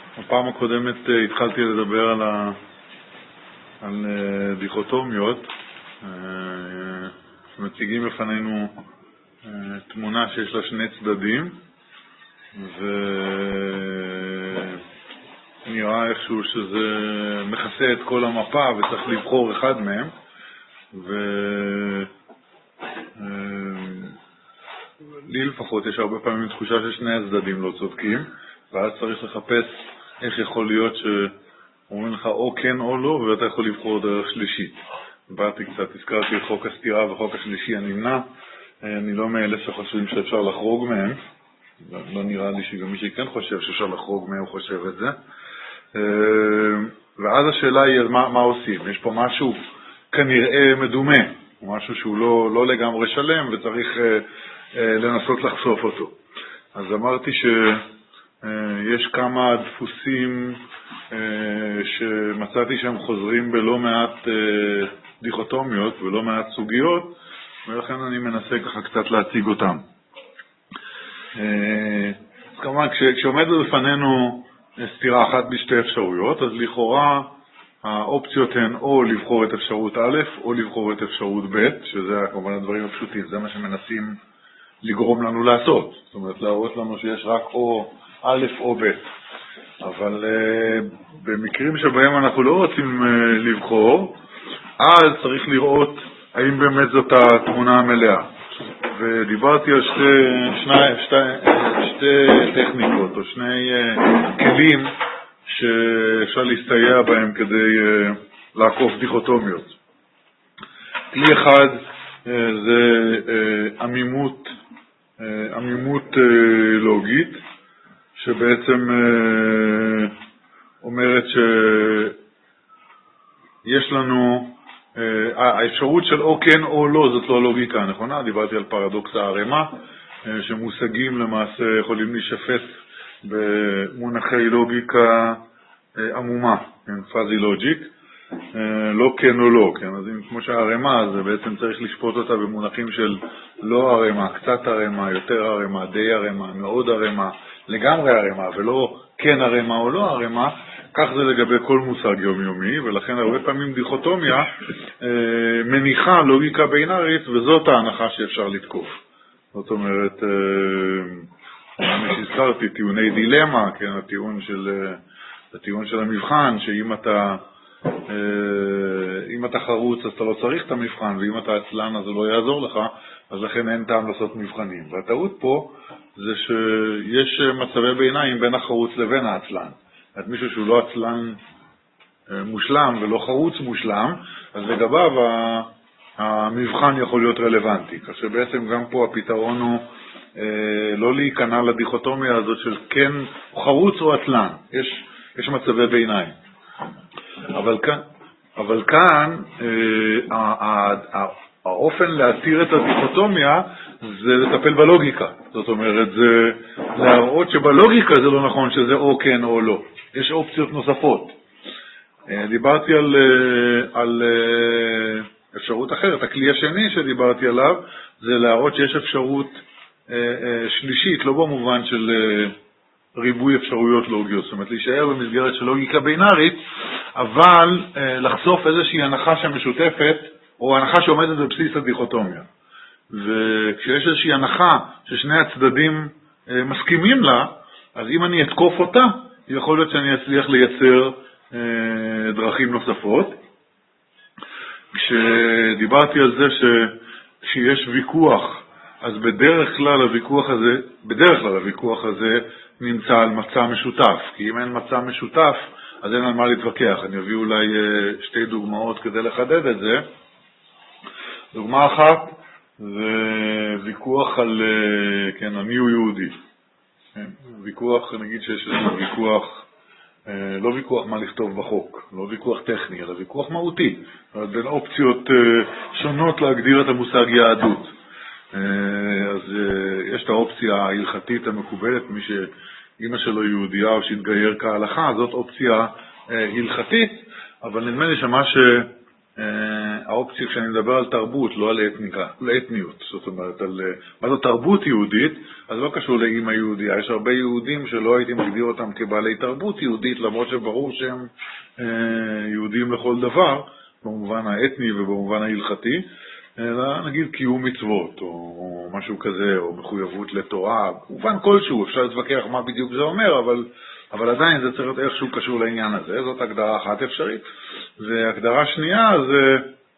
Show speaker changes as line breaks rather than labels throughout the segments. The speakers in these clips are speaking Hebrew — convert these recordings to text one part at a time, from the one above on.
הפעם הקודמת התחלתי לדבר על דיכוטומיות, שמציגים בפנינו תמונה שיש לה שני צדדים, ונראה איכשהו שזה מכסה את כל המפה וצריך לבחור אחד מהם, לי לפחות יש הרבה פעמים תחושה ששני הצדדים לא צודקים, ואז צריך לחפש איך יכול להיות שאומרים לך או כן או לא, ואתה יכול לבחור דרך שלישית. דיברתי קצת, הזכרתי את חוק הסתירה וחוק השלישי הנמנע. אני לא מאלה שחושבים שאפשר לחרוג מהם, לא נראה לי שגם מי שכן חושב שאפשר לחרוג מהם חושב את זה. ואז השאלה היא מה עושים. יש פה משהו כנראה מדומה, משהו שהוא לא לגמרי שלם וצריך לנסות לחשוף אותו. אז אמרתי שיש כמה דפוסים שמצאתי שהם חוזרים בלא מעט דיכוטומיות ולא מעט סוגיות, ולכן אני מנסה ככה קצת להציג אותם. אז כמובן, כשעומד בפנינו סתירה אחת בשתי אפשרויות, אז לכאורה האופציות הן או לבחור את אפשרות א' או לבחור את אפשרות ב', שזה כמובן הדברים הפשוטים, זה מה שמנסים לגרום לנו לעשות. זאת אומרת, להראות לנו שיש רק או א' או ב'. אבל במקרים שבהם אנחנו לא רוצים לבחור, אז צריך לראות האם באמת זאת התמונה המלאה. ודיברתי על שתי טכניקות או שני כלים שאפשר להסתייע בהם כדי לעקוף דיכוטומיות. כלי אחד זה עמימות לוגית, שבעצם אומרת שיש לנו האפשרות של או כן או לא, זאת לא לוגיקה נכונה. דיברתי על פרדוקס הערימה, שמושגים למעשה יכולים להישפט במונחי לוגיקה עמומה, פאזי לוג'יק, לא כן או לא, כן? אז כמו שהערימה, אז בעצם צריך לשפוט אותה במונחים של לא ערימה, קצת ערימה, יותר ערימה, די ערימה, מאוד ערימה, לגמרי ערימה, ולא כן ערימה או לא ערימה. כך זה לגבי כל מושג יומיומי, ולכן הרבה פעמים דיכוטומיה מניחה לוגיקה בינארית, וזאת ההנחה שאפשר לתקוף. זאת אומרת, אני שהזכרתי טיעוני דילמה, כן, הטיעון של המבחן, שאם אתה חרוץ אז אתה לא צריך את המבחן, ואם אתה עצלן אז זה לא יעזור לך, אז לכן אין טעם לעשות מבחנים. והטעות פה זה שיש מצבי ביניים בין החרוץ לבין העצלן. את מישהו שהוא לא עצלן מושלם ולא חרוץ מושלם, אז לגביו המבחן יכול להיות רלוונטי. כך שבעצם גם פה הפתרון הוא לא להיכנע לדיכוטומיה הזאת של כן חרוץ או עצלן. יש מצבי ביניים. אבל כאן האופן להתיר את הדיכוטומיה זה לטפל בלוגיקה. זאת אומרת, זה להראות שבלוגיקה זה לא נכון שזה או כן או לא. יש אופציות נוספות. דיברתי על אפשרות אחרת. הכלי השני שדיברתי עליו זה להראות שיש אפשרות שלישית, לא במובן של ריבוי אפשרויות לוגיות. זאת אומרת, להישאר במסגרת של לוגיקה בינארית, אבל לחשוף איזושהי הנחה שמשותפת, או הנחה שעומדת בבסיס הדיכוטומיה. וכשיש איזושהי הנחה ששני הצדדים מסכימים לה, אז אם אני אתקוף אותה, יכול להיות שאני אצליח לייצר דרכים נוספות. כשדיברתי על זה שיש ויכוח, אז בדרך כלל הוויכוח הזה נמצא על מצע משותף. כי אם אין מצע משותף, אז אין על מה להתווכח. אני אביא אולי שתי דוגמאות כדי לחדד את זה. דוגמה אחת זה ויכוח על מי הוא יהודי. ויכוח, נגיד שיש לנו ויכוח, לא ויכוח מה לכתוב בחוק, לא ויכוח טכני, אלא ויכוח מהותי. בין אופציות שונות להגדיר את המושג יהדות. אז יש את האופציה ההלכתית המקובלת, מי שאמא שלו יהודייה או שהתגייר כהלכה, זאת אופציה הלכתית, אבל נדמה לי שמה האופציה כשאני מדבר על תרבות, לא על אתניות, זאת אומרת, מה זו תרבות יהודית, אז לא קשור לאמא יהודיה, יש הרבה יהודים שלא הייתי מגדיר אותם כבעלי תרבות יהודית, למרות שברור שהם יהודים לכל דבר, במובן האתני ובמובן ההלכתי, אלא נגיד קיום מצוות או משהו כזה, או מחויבות לתורה, במובן כלשהו, אפשר להתווכח מה בדיוק זה אומר, אבל עדיין זה צריך להיות איכשהו קשור לעניין הזה, זאת הגדרה אחת אפשרית. והגדרה שנייה זה,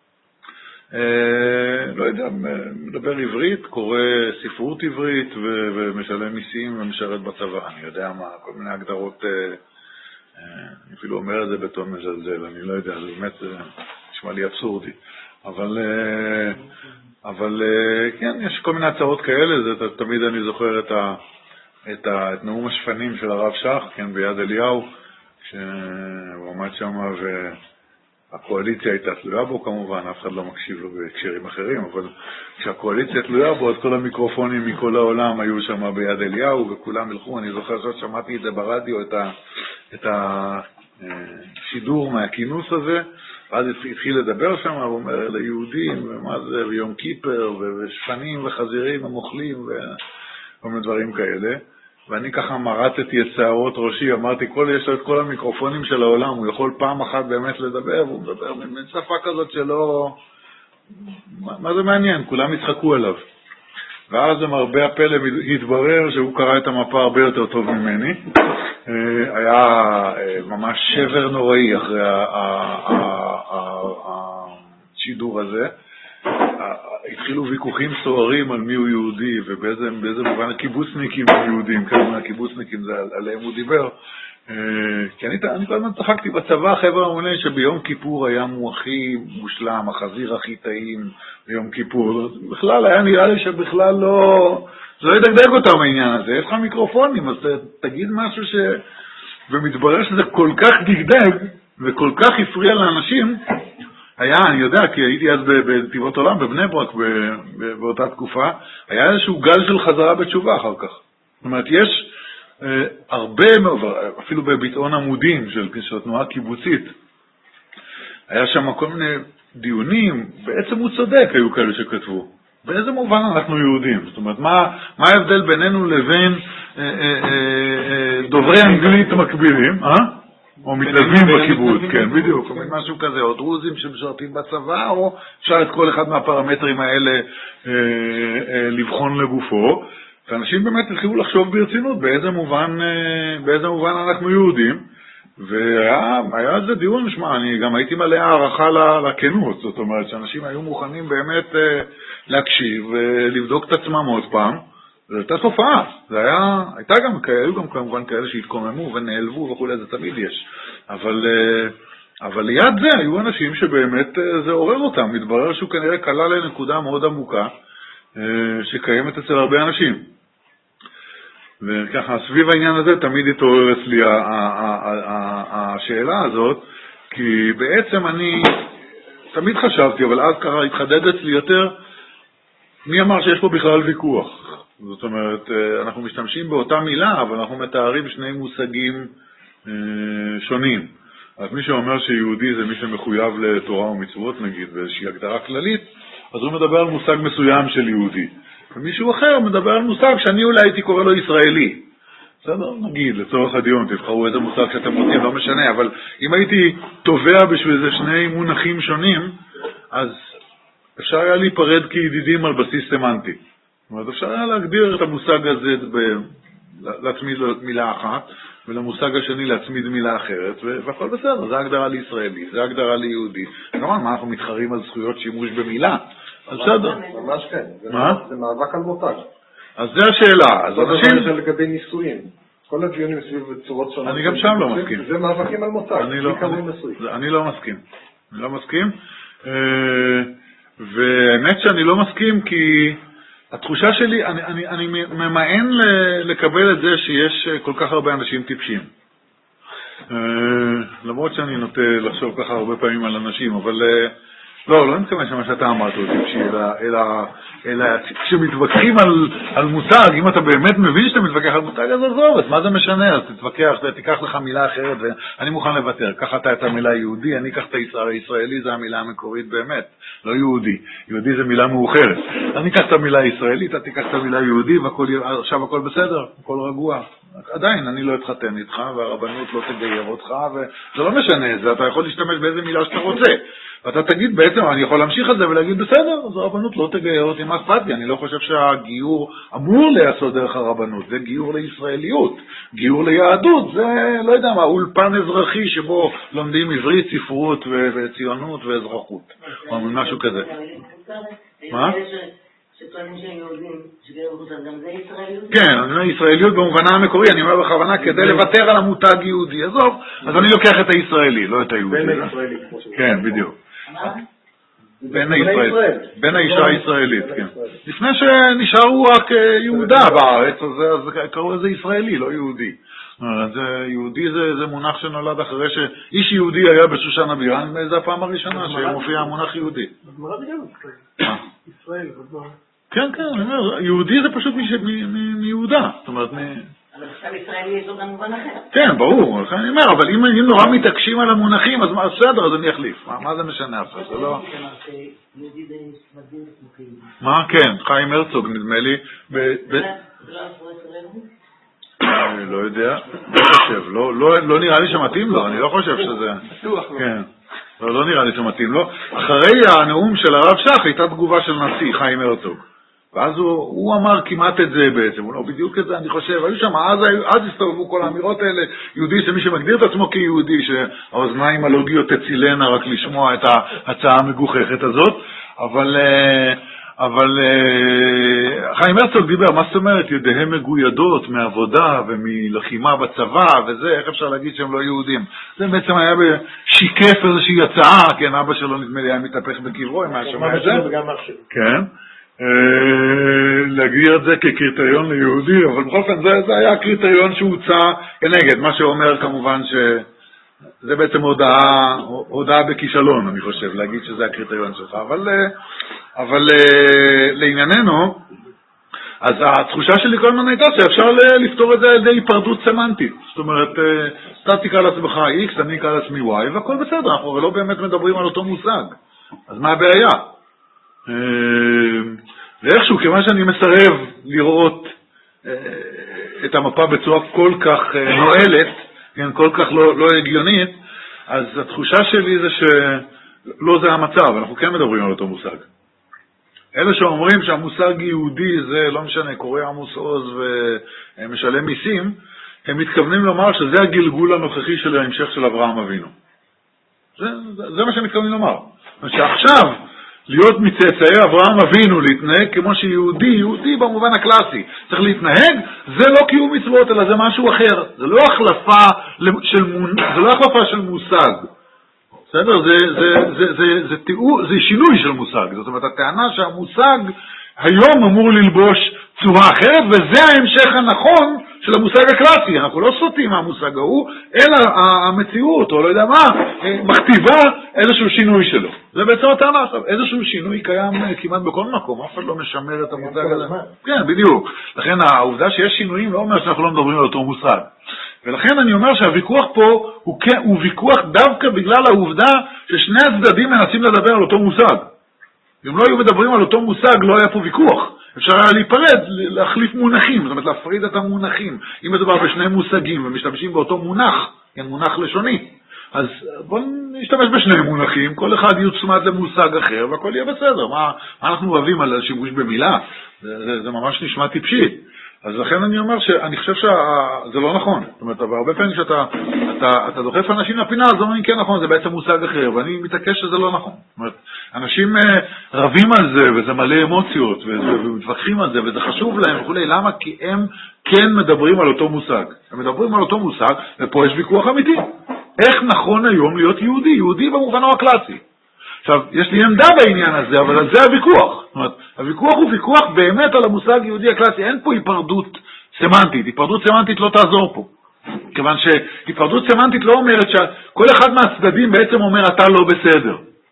לא יודע, מדבר עברית, קורא ספרות עברית ומשלם מיסים ומשרת בצבא, אני יודע מה, כל מיני הגדרות, אני אפילו אומר את זה בטון מזלזל, אני לא יודע, זה באמת נשמע לי אבסורדי. אבל כן, יש כל מיני הצעות כאלה, זה תמיד אני זוכר את נאום השפנים של הרב שך, כן, ביד אליהו, שהוא עמד שם והקואליציה הייתה תלויה בו כמובן, אף אחד לא מקשיב לו בהקשרים אחרים, אבל כשהקואליציה תלויה בו, אז כל המיקרופונים מכל העולם היו שם ביד אליהו, וכולם הלכו, אני זוכר ששמעתי את זה ברדיו, את השידור מהכינוס הזה, ואז התחיל לדבר שם, הוא אומר ליהודים, ומה זה, ויום כיפר, ושפנים וחזירים ומוכלים, וכל מיני דברים כאלה. ואני ככה מרטתי את שערות ראשי, אמרתי, יש לו את כל המיקרופונים של העולם, הוא יכול פעם אחת באמת לדבר, והוא מדבר מן שפה כזאת שלא... מה זה מעניין? כולם יצחקו עליו. ואז למרבה הפלא התברר שהוא קרא את המפה הרבה יותר טוב ממני. היה ממש שבר נוראי אחרי השידור הזה. התחילו ויכוחים סוערים על מי הוא יהודי ובאיזה מובן הקיבוצניקים הם יהודים, כמה מהקיבוצניקים עליהם הוא דיבר. כי אני כל הזמן צחקתי בצבא, חבר'ה המונה שביום כיפור היה הכי מושלם, החזיר הכי טעים ביום כיפור. בכלל היה נראה לי שבכלל לא ידגדג אותם העניין הזה. יש לך מיקרופונים, אז תגיד משהו ומתברר שזה כל כך דגדג וכל כך הפריע לאנשים. אני יודע, כי הייתי אז בנתיבות עולם, בבני ברק, באותה תקופה, היה איזשהו גל של חזרה בתשובה אחר כך. זאת אומרת, יש הרבה, אפילו בביטאון עמודים של התנועה הקיבוצית, היה שם כל מיני דיונים, בעצם הוא צודק, היו כאלה שכתבו. באיזה מובן אנחנו יהודים? זאת אומרת, מה ההבדל בינינו לבין דוברי אנגלית מקבילים, או מתנדבים בקיבוץ, כן, בדיוק, משהו כזה, או דרוזים שמשרתים בצבא, או אפשר את כל אחד מהפרמטרים האלה לבחון לגופו, ואנשים באמת התחילו לחשוב ברצינות באיזה מובן אנחנו יהודים, והיה על זה דיון, אני גם הייתי מלא הערכה לכנות, זאת אומרת שאנשים היו מוכנים באמת להקשיב ולבדוק את עצמם עוד פעם, זו הייתה תופעה, היו גם כמובן כאלה שהתקוממו ונעלבו וכו', זה תמיד יש, אבל ליד זה היו אנשים שבאמת זה עורר אותם, מתברר שהוא כנראה קלה לנקודה מאוד עמוקה שקיימת אצל הרבה אנשים. וככה סביב העניין הזה תמיד התעורר אצלי השאלה הזאת, כי בעצם אני תמיד חשבתי, אבל אז התחדד אצלי יותר, מי אמר שיש פה בכלל ויכוח? זאת אומרת, אנחנו משתמשים באותה מילה, אבל אנחנו מתארים שני מושגים שונים. אז מי שאומר שיהודי זה מי שמחויב לתורה ומצוות, נגיד, באיזושהי הגדרה כללית, אז הוא מדבר על מושג מסוים של יהודי. ומישהו אחר מדבר על מושג שאני אולי הייתי קורא לו ישראלי. בסדר? נגיד, לצורך הדיון, תבחרו איזה מושג שאתם רוצים, לא משנה, אבל אם הייתי תובע בשביל זה שני מונחים שונים, אז אפשר היה להיפרד כידידים על בסיס סמנטי. זאת אומרת, אפשר היה להגדיר את המושג הזה להצמיד מילה אחת, ולמושג השני להצמיד מילה אחרת, והכל בסדר, זה הגדרה לישראלי, זה הגדרה ליהודי. כמובן, מה אנחנו מתחרים על זכויות שימוש במילה? אז בסדר.
ממש כן. זה מאבק על מותג.
אז זה השאלה. אז אנשים...
זה לגבי ניסויים. כל הדיונים סביב צורות שונות.
אני גם שם לא מסכים.
זה מאבקים על מותג.
אני לא מסכים. אני לא מסכים. והאמת שאני לא מסכים כי התחושה שלי, אני ממאן לקבל את זה שיש כל כך הרבה אנשים טיפשים. למרות שאני נוטה לחשוב ככה הרבה פעמים על אנשים, אבל לא מתכוון שמה שאתה אמרת אותי, אלא כשמתווכחים על מושג, אם אתה באמת מבין שאתה מתווכח על מושג, אז עזוב, אז מה זה משנה? אז תתווכח ותיקח לך מילה אחרת, ואני מוכן לוותר. קח אתה את המילה יהודי, אני אקח את הישראלי, זה המילה המקורית באמת, לא יהודי. יהודי זה מילה מאוחרת. אני אקח את המילה ישראלית, אתה תיקח את המילה יהודי, ועכשיו הכל בסדר, הכל רגוע. עדיין, אני לא אתחתן איתך, והרבנות לא תגייר אותך, וזה לא משנה, זה אתה יכול להשתמש באיזה מילה שאתה רוצה. ואתה תגיד בעצם, אני יכול להמשיך את זה ולהגיד בסדר, אז הרבנות לא תגייר אותי, מה אכפת לי? אני לא חושב שהגיור אמור להיעשות דרך הרבנות, זה גיור לישראליות, גיור ליהדות, זה לא יודע מה, אולפן אזרחי שבו לומדים עברית, ספרות וציונות ואזרחות, או משהו כזה. מה?
שטוענים שהם יהודים, שגרו בחוץ, גם זה ישראליות?
כן, אני ישראליות במובנה המקורי, אני אומר בכוונה כדי לוותר על המותג יהודי, עזוב, אז אני לוקח את הישראלי, לא את היהודי.
בין הישראלי, כמו שזה.
כן, בדיוק. בין האישה הישראלית, כן. לפני שנשארו רק יהודה בארץ, אז קראו לזה ישראלי, לא יהודי. יהודי זה מונח שנולד אחרי שאיש יהודי היה בשושן הבירה, זה הפעם הראשונה שמופיע המונח יהודי.
ישראל,
כן, אני אומר, יהודי זה פשוט מיהודה, זאת אומרת,
אבל עכשיו ישראלי יש לו גם מובן אחר.
כן, ברור, אני אומר, אבל אם נורא מתעקשים על המונחים, אז בסדר, אז אני אחליף. מה זה משנה עכשיו? זה לא... מה? כן, חיים הרצוג, נדמה לי. לא יודע, לא חושב, לא נראה לי שמתאים לו, אני לא חושב שזה... כן, לא נראה לי שמתאים לו. אחרי הנאום של הרב שך הייתה תגובה של נשיא, חיים הרצוג. ואז הוא אמר כמעט את זה בעצם, הוא לא בדיוק את זה, אני חושב, היו שם, אז הסתובבו כל האמירות האלה, יהודי זה מי שמגדיר את עצמו כיהודי, שהאוזניים הלוגיות תצילנה רק לשמוע את ההצעה המגוחכת הזאת, אבל חיים הרצוג דיבר, מה זאת אומרת, ידיהם מגוידות מעבודה ומלחימה בצבא וזה, איך אפשר להגיד שהם לא יהודים? זה בעצם היה שיקף איזושהי הצעה, כן, אבא שלו נדמה לי היה מתהפך בקברו, אם היה שומע את זה. כן. להגדיר את זה כקריטריון ליהודי, אבל בכל אופן זה היה הקריטריון שהוצא כנגד, מה שאומר כמובן שזה בעצם הודעה בכישלון, אני חושב, להגיד שזה הקריטריון שלך, אבל לענייננו, אז התחושה שלי כל הזמן הייתה שאפשר לפתור את זה על ידי היפרדות סמנטית, זאת אומרת, אתה תקרא לעצמך X, אני אקרא לעצמי Y, והכל בסדר, אנחנו לא באמת מדברים על אותו מושג, אז מה הבעיה? ואיכשהו, כיוון שאני מסרב לראות את המפה בצורה כל כך נועלת, כל כך לא הגיונית, אז התחושה שלי זה שלא זה המצב, אנחנו כן מדברים על אותו מושג. אלה שאומרים שהמושג יהודי זה לא משנה, קורא עמוס עוז ומשלם מיסים, הם מתכוונים לומר שזה הגלגול הנוכחי של ההמשך של אברהם אבינו. זה מה שהם מתכוונים לומר. שעכשיו, להיות מצאצאי אברהם אבינו, להתנהג כמו שיהודי במובן הקלאסי, צריך להתנהג, זה לא קיום מצוות, אלא זה משהו אחר. זה לא החלפה של מושג. בסדר? זה שינוי של מושג. זאת אומרת, הטענה שהמושג היום אמור ללבוש צורה אחרת, וזה ההמשך הנכון של המושג הקלאסי. אנחנו לא סוטים מהמושג ההוא, אלא המציאות, או לא יודע מה, מכתיבה איזשהו שינוי שלו. זה בעצם הטענה עכשיו. איזשהו שינוי קיים כמעט בכל מקום, אף אחד לא משמר את המושג הזה. כן, בדיוק. לכן העובדה שיש שינויים לא אומר שאנחנו לא מדברים על אותו מושג. ולכן אני אומר שהוויכוח פה הוא ויכוח דווקא בגלל העובדה ששני הצדדים מנסים לדבר על אותו מושג. אם לא היו מדברים על אותו מושג, לא היה פה ויכוח. אפשר היה להיפרד, להחליף מונחים, זאת אומרת להפריד את המונחים. אם מדובר בשני מושגים ומשתמשים באותו מונח, כן, מונח לשוני, אז בואו נשתמש בשני מונחים, כל אחד יוצמד למושג אחר והכל יהיה בסדר. מה אנחנו אוהבים על שימוש במילה? זה ממש נשמע טיפשי. אז לכן אני אומר שאני חושב שזה לא נכון. זאת אומרת, הרבה פעמים שאתה דוחף אנשים לפינה, אז אומרים כן נכון, זה בעצם מושג אחר, ואני מתעקש שזה לא נכון. זאת אומרת, אנשים רבים על זה, וזה מלא אמוציות, ומתווכחים על זה, וזה חשוב להם וכו'. למה? כי הם כן מדברים על אותו מושג. הם מדברים על אותו מושג, ופה יש ויכוח אמיתי. איך נכון היום להיות יהודי? יהודי במובנו הקלאסי. עכשיו, יש לי עמדה בעניין הזה, אבל זה הוויכוח. זאת אומרת, הוויכוח הוא ויכוח באמת על המושג יהודי הקלאסי. אין פה היפרדות סמנטית. היפרדות סמנטית לא תעזור פה. כיוון שהיפרדות סמנטית לא אומרת שכל אחד מהצדדים בעצם אומר אתה לא בסדר.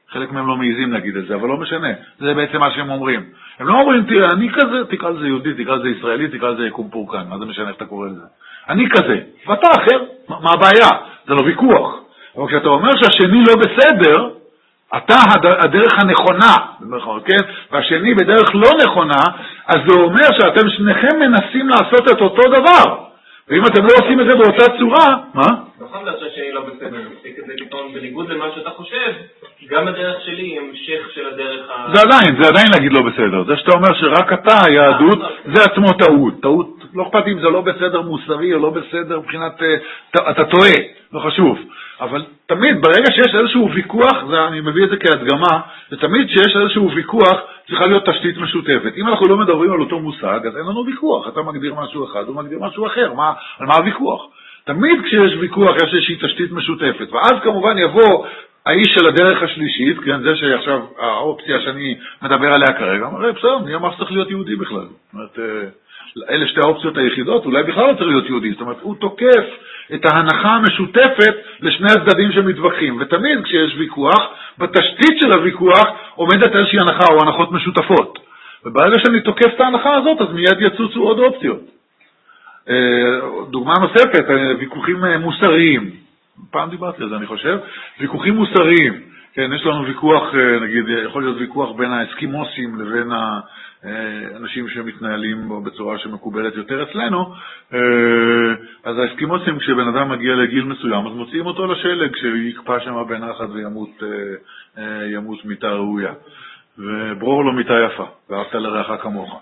חלק מהם לא מעיזים להגיד את זה, אבל לא משנה. זה בעצם מה שהם אומרים. הם לא אומרים, תראה, אני כזה, תקרא לזה יהודי, תקרא לזה ישראלי, תקרא לזה יקום פורקן. מה זה משנה איך אתה קורא לזה? אני כזה, ואתה אחר. מה הבעיה? זה לא ויכוח. אבל כשאתה אומר שהשני לא בסדר, אתה הדרך הנכונה, כן? והשני בדרך לא נכונה, אז זה אומר שאתם שניכם מנסים לעשות את אותו דבר. ואם אתם לא עושים את זה באותה צורה, מה?
נכון, זה שהשני לא בסדר, מספיק את זה לטעון בניגוד למה שאתה חושב, כי גם הדרך שלי היא המשך של הדרך
זה עדיין להגיד לא בסדר. זה שאתה אומר שרק אתה, היהדות, זה עצמו טעות. טעות, לא אכפת אם זה לא בסדר מוסרי או לא בסדר מבחינת, אתה טועה, לא חשוב. אבל תמיד, ברגע שיש איזשהו ויכוח, אני מביא את זה כהדגמה, ותמיד שיש איזשהו ויכוח, צריכה להיות תשתית משותפת. אם אנחנו לא מדברים על אותו מושג, אז אין לנו ויכוח. אתה מגדיר משהו אחד, הוא מגדיר משהו אחר. על מה הוויכוח? תמיד כשיש ויכוח, יש איזושהי תשתית משותפת. ואז כמובן יבוא האיש של הדרך השלישית, כן, זה שעכשיו האופציה שאני מדבר עליה כרגע, אמר, בסדר, מי אמר שצריך להיות יהודי בכלל? זאת אומרת, אלה שתי האופציות היחידות, אולי בכלל לא צריך להיות יהודי. זאת אומרת, הוא תוקף את ההנחה המשותפת לשני הצדדים שמתווכחים. ותמיד כשיש ויכוח, בתשתית של הוויכוח עומדת איזושהי הנחה או הנחות משותפות. וברגע שאני תוקף את ההנחה הזאת, אז מיד יצוצו עוד אופציות. דוגמה נוספת, ויכוחים מוסריים. פעם דיברתי על זה, אני חושב. ויכוחים מוסריים. כן, יש לנו ויכוח, נגיד, יכול להיות ויכוח בין האסקימוסים לבין אנשים שמתנהלים בצורה שמקובלת יותר אצלנו. אז האסקימוסים, כשבן אדם מגיע לגיל מסוים, אז מוציאים אותו לשלג, שיקפא שם בנחת וימות מיטה ראויה. וברור לו מיטה יפה, ואהבת לרעך כמוך.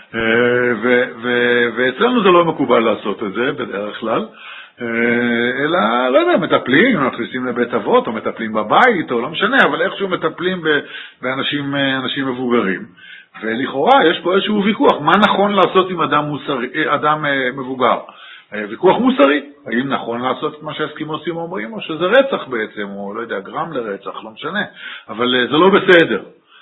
ואצלנו זה לא מקובל לעשות את זה בדרך כלל, אלא, לא יודע, מטפלים, מכניסים לבית אבות, או מטפלים בבית, או לא משנה, אבל איכשהו מטפלים באנשים מבוגרים. ולכאורה יש פה איזשהו ויכוח, מה נכון לעשות עם אדם מבוגר? ויכוח מוסרי, האם נכון לעשות את מה שהאסקימוסים אומרים, או שזה רצח בעצם, או לא יודע, גרם לרצח, לא משנה, אבל זה לא בסדר.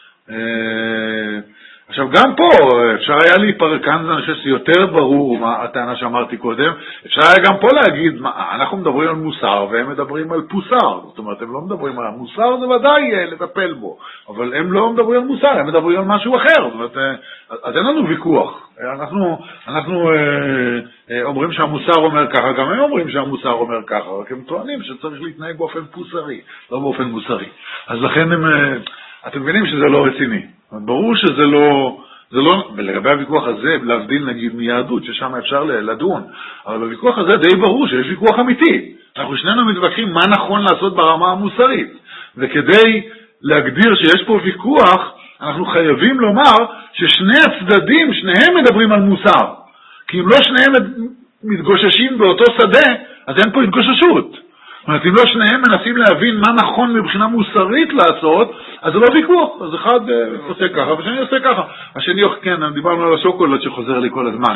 עכשיו גם פה אפשר היה להיפרק, כאן אני חושב שיותר ברור מה הטענה שאמרתי קודם, אפשר היה גם פה להגיד, אנחנו מדברים על מוסר והם מדברים על פוסר, זאת אומרת הם לא מדברים על מוסר, זה ודאי לטפל בו, אבל הם לא מדברים על מוסר, הם מדברים על משהו אחר, זאת אומרת, אז אין לנו ויכוח, אנחנו אומרים שהמוסר אומר ככה, גם הם אומרים שהמוסר אומר ככה, רק הם טוענים שצריך להתנהג באופן פוסרי, לא באופן מוסרי, אז לכן אתם מבינים שזה לא רציני. ברור שזה לא, ולגבי הוויכוח הזה, להבדיל נגיד מיהדות, ששם אפשר לדון, אבל בוויכוח הזה די ברור שיש ויכוח אמיתי. אנחנו שנינו מתווכחים מה נכון לעשות ברמה המוסרית. וכדי להגדיר שיש פה ויכוח, אנחנו חייבים לומר ששני הצדדים, שניהם מדברים על מוסר. כי אם לא שניהם מתגוששים באותו שדה, אז אין פה התגוששות. זאת אומרת, אם לא שניהם מנסים להבין מה נכון מבחינה מוסרית לעשות, אז זה לא ויכוח. אז אחד עושה ככה, והשני עושה ככה. השני, כן, דיברנו על השוקולד שחוזר לי כל הזמן.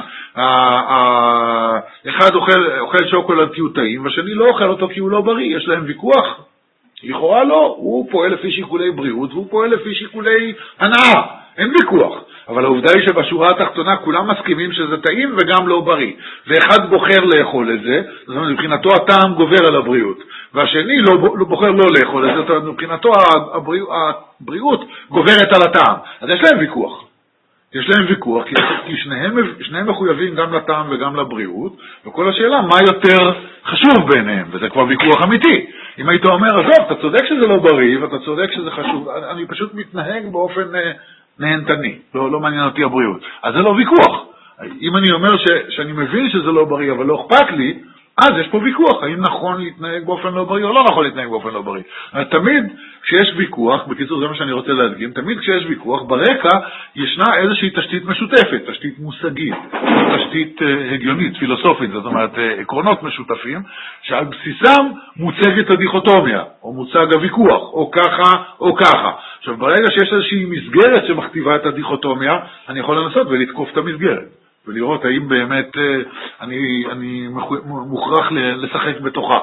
אחד אוכל שוקולד כי הוא טעים, והשני לא אוכל אותו כי הוא לא בריא. יש להם ויכוח? לכאורה לא. הוא פועל לפי שיקולי בריאות, והוא פועל לפי שיקולי הנאה. אין ויכוח. אבל העובדה היא שבשורה התחתונה כולם מסכימים שזה טעים וגם לא בריא. ואחד בוחר לאכול את זה, זאת אומרת, מבחינתו הטעם גובר על הבריאות. והשני לא בוחר לא לאכול את זה, זאת אומרת, מבחינתו הבריאות גוברת על הטעם. אז יש להם ויכוח. יש להם ויכוח, כי שניהם מחויבים גם לטעם וגם לבריאות, וכל השאלה מה יותר חשוב ביניהם, וזה כבר ויכוח אמיתי. אם היית אומר, עזוב, אתה צודק שזה לא בריא, ואתה צודק שזה חשוב, אני פשוט מתנהג באופן נהנתני, לא מעניין אותי הבריאות. אז זה לא ויכוח. אם אני אומר שאני מבין שזה לא בריא, אבל לא אכפת לי, אז יש פה ויכוח, האם נכון להתנהג באופן לא בריא או לא נכון להתנהג באופן לא בריא. תמיד כשיש ויכוח, בקיצור זה מה שאני רוצה להדגים, תמיד כשיש ויכוח, ברקע ישנה איזושהי תשתית משותפת, תשתית מושגית, תשתית הגיונית, פילוסופית, זאת אומרת עקרונות משותפים, שעל בסיסם מוצגת הדיכוטומיה, או מוצג הוויכוח, או ככה או ככה. עכשיו ברגע שיש איזושהי מסגרת שמכתיבה את הדיכוטומיה, אני יכול לנסות ולתקוף את המסגרת. ולראות האם באמת אני מוכרח לשחק בתוכה.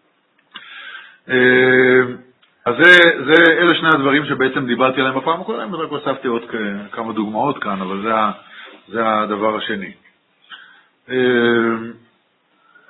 אז אלה שני הדברים שבעצם דיברתי עליהם בפעם הקודמת, רק הוספתי עוד כמה דוגמאות כאן, אבל זה הדבר השני.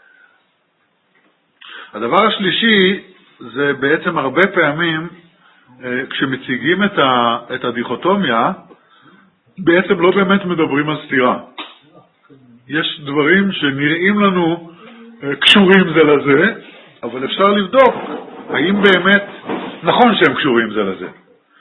הדבר השלישי זה בעצם הרבה פעמים כשמציגים את הדיכוטומיה, בעצם לא באמת מדברים על סתירה. יש דברים שנראים לנו קשורים זה לזה, אבל אפשר לבדוק האם באמת נכון שהם קשורים זה לזה.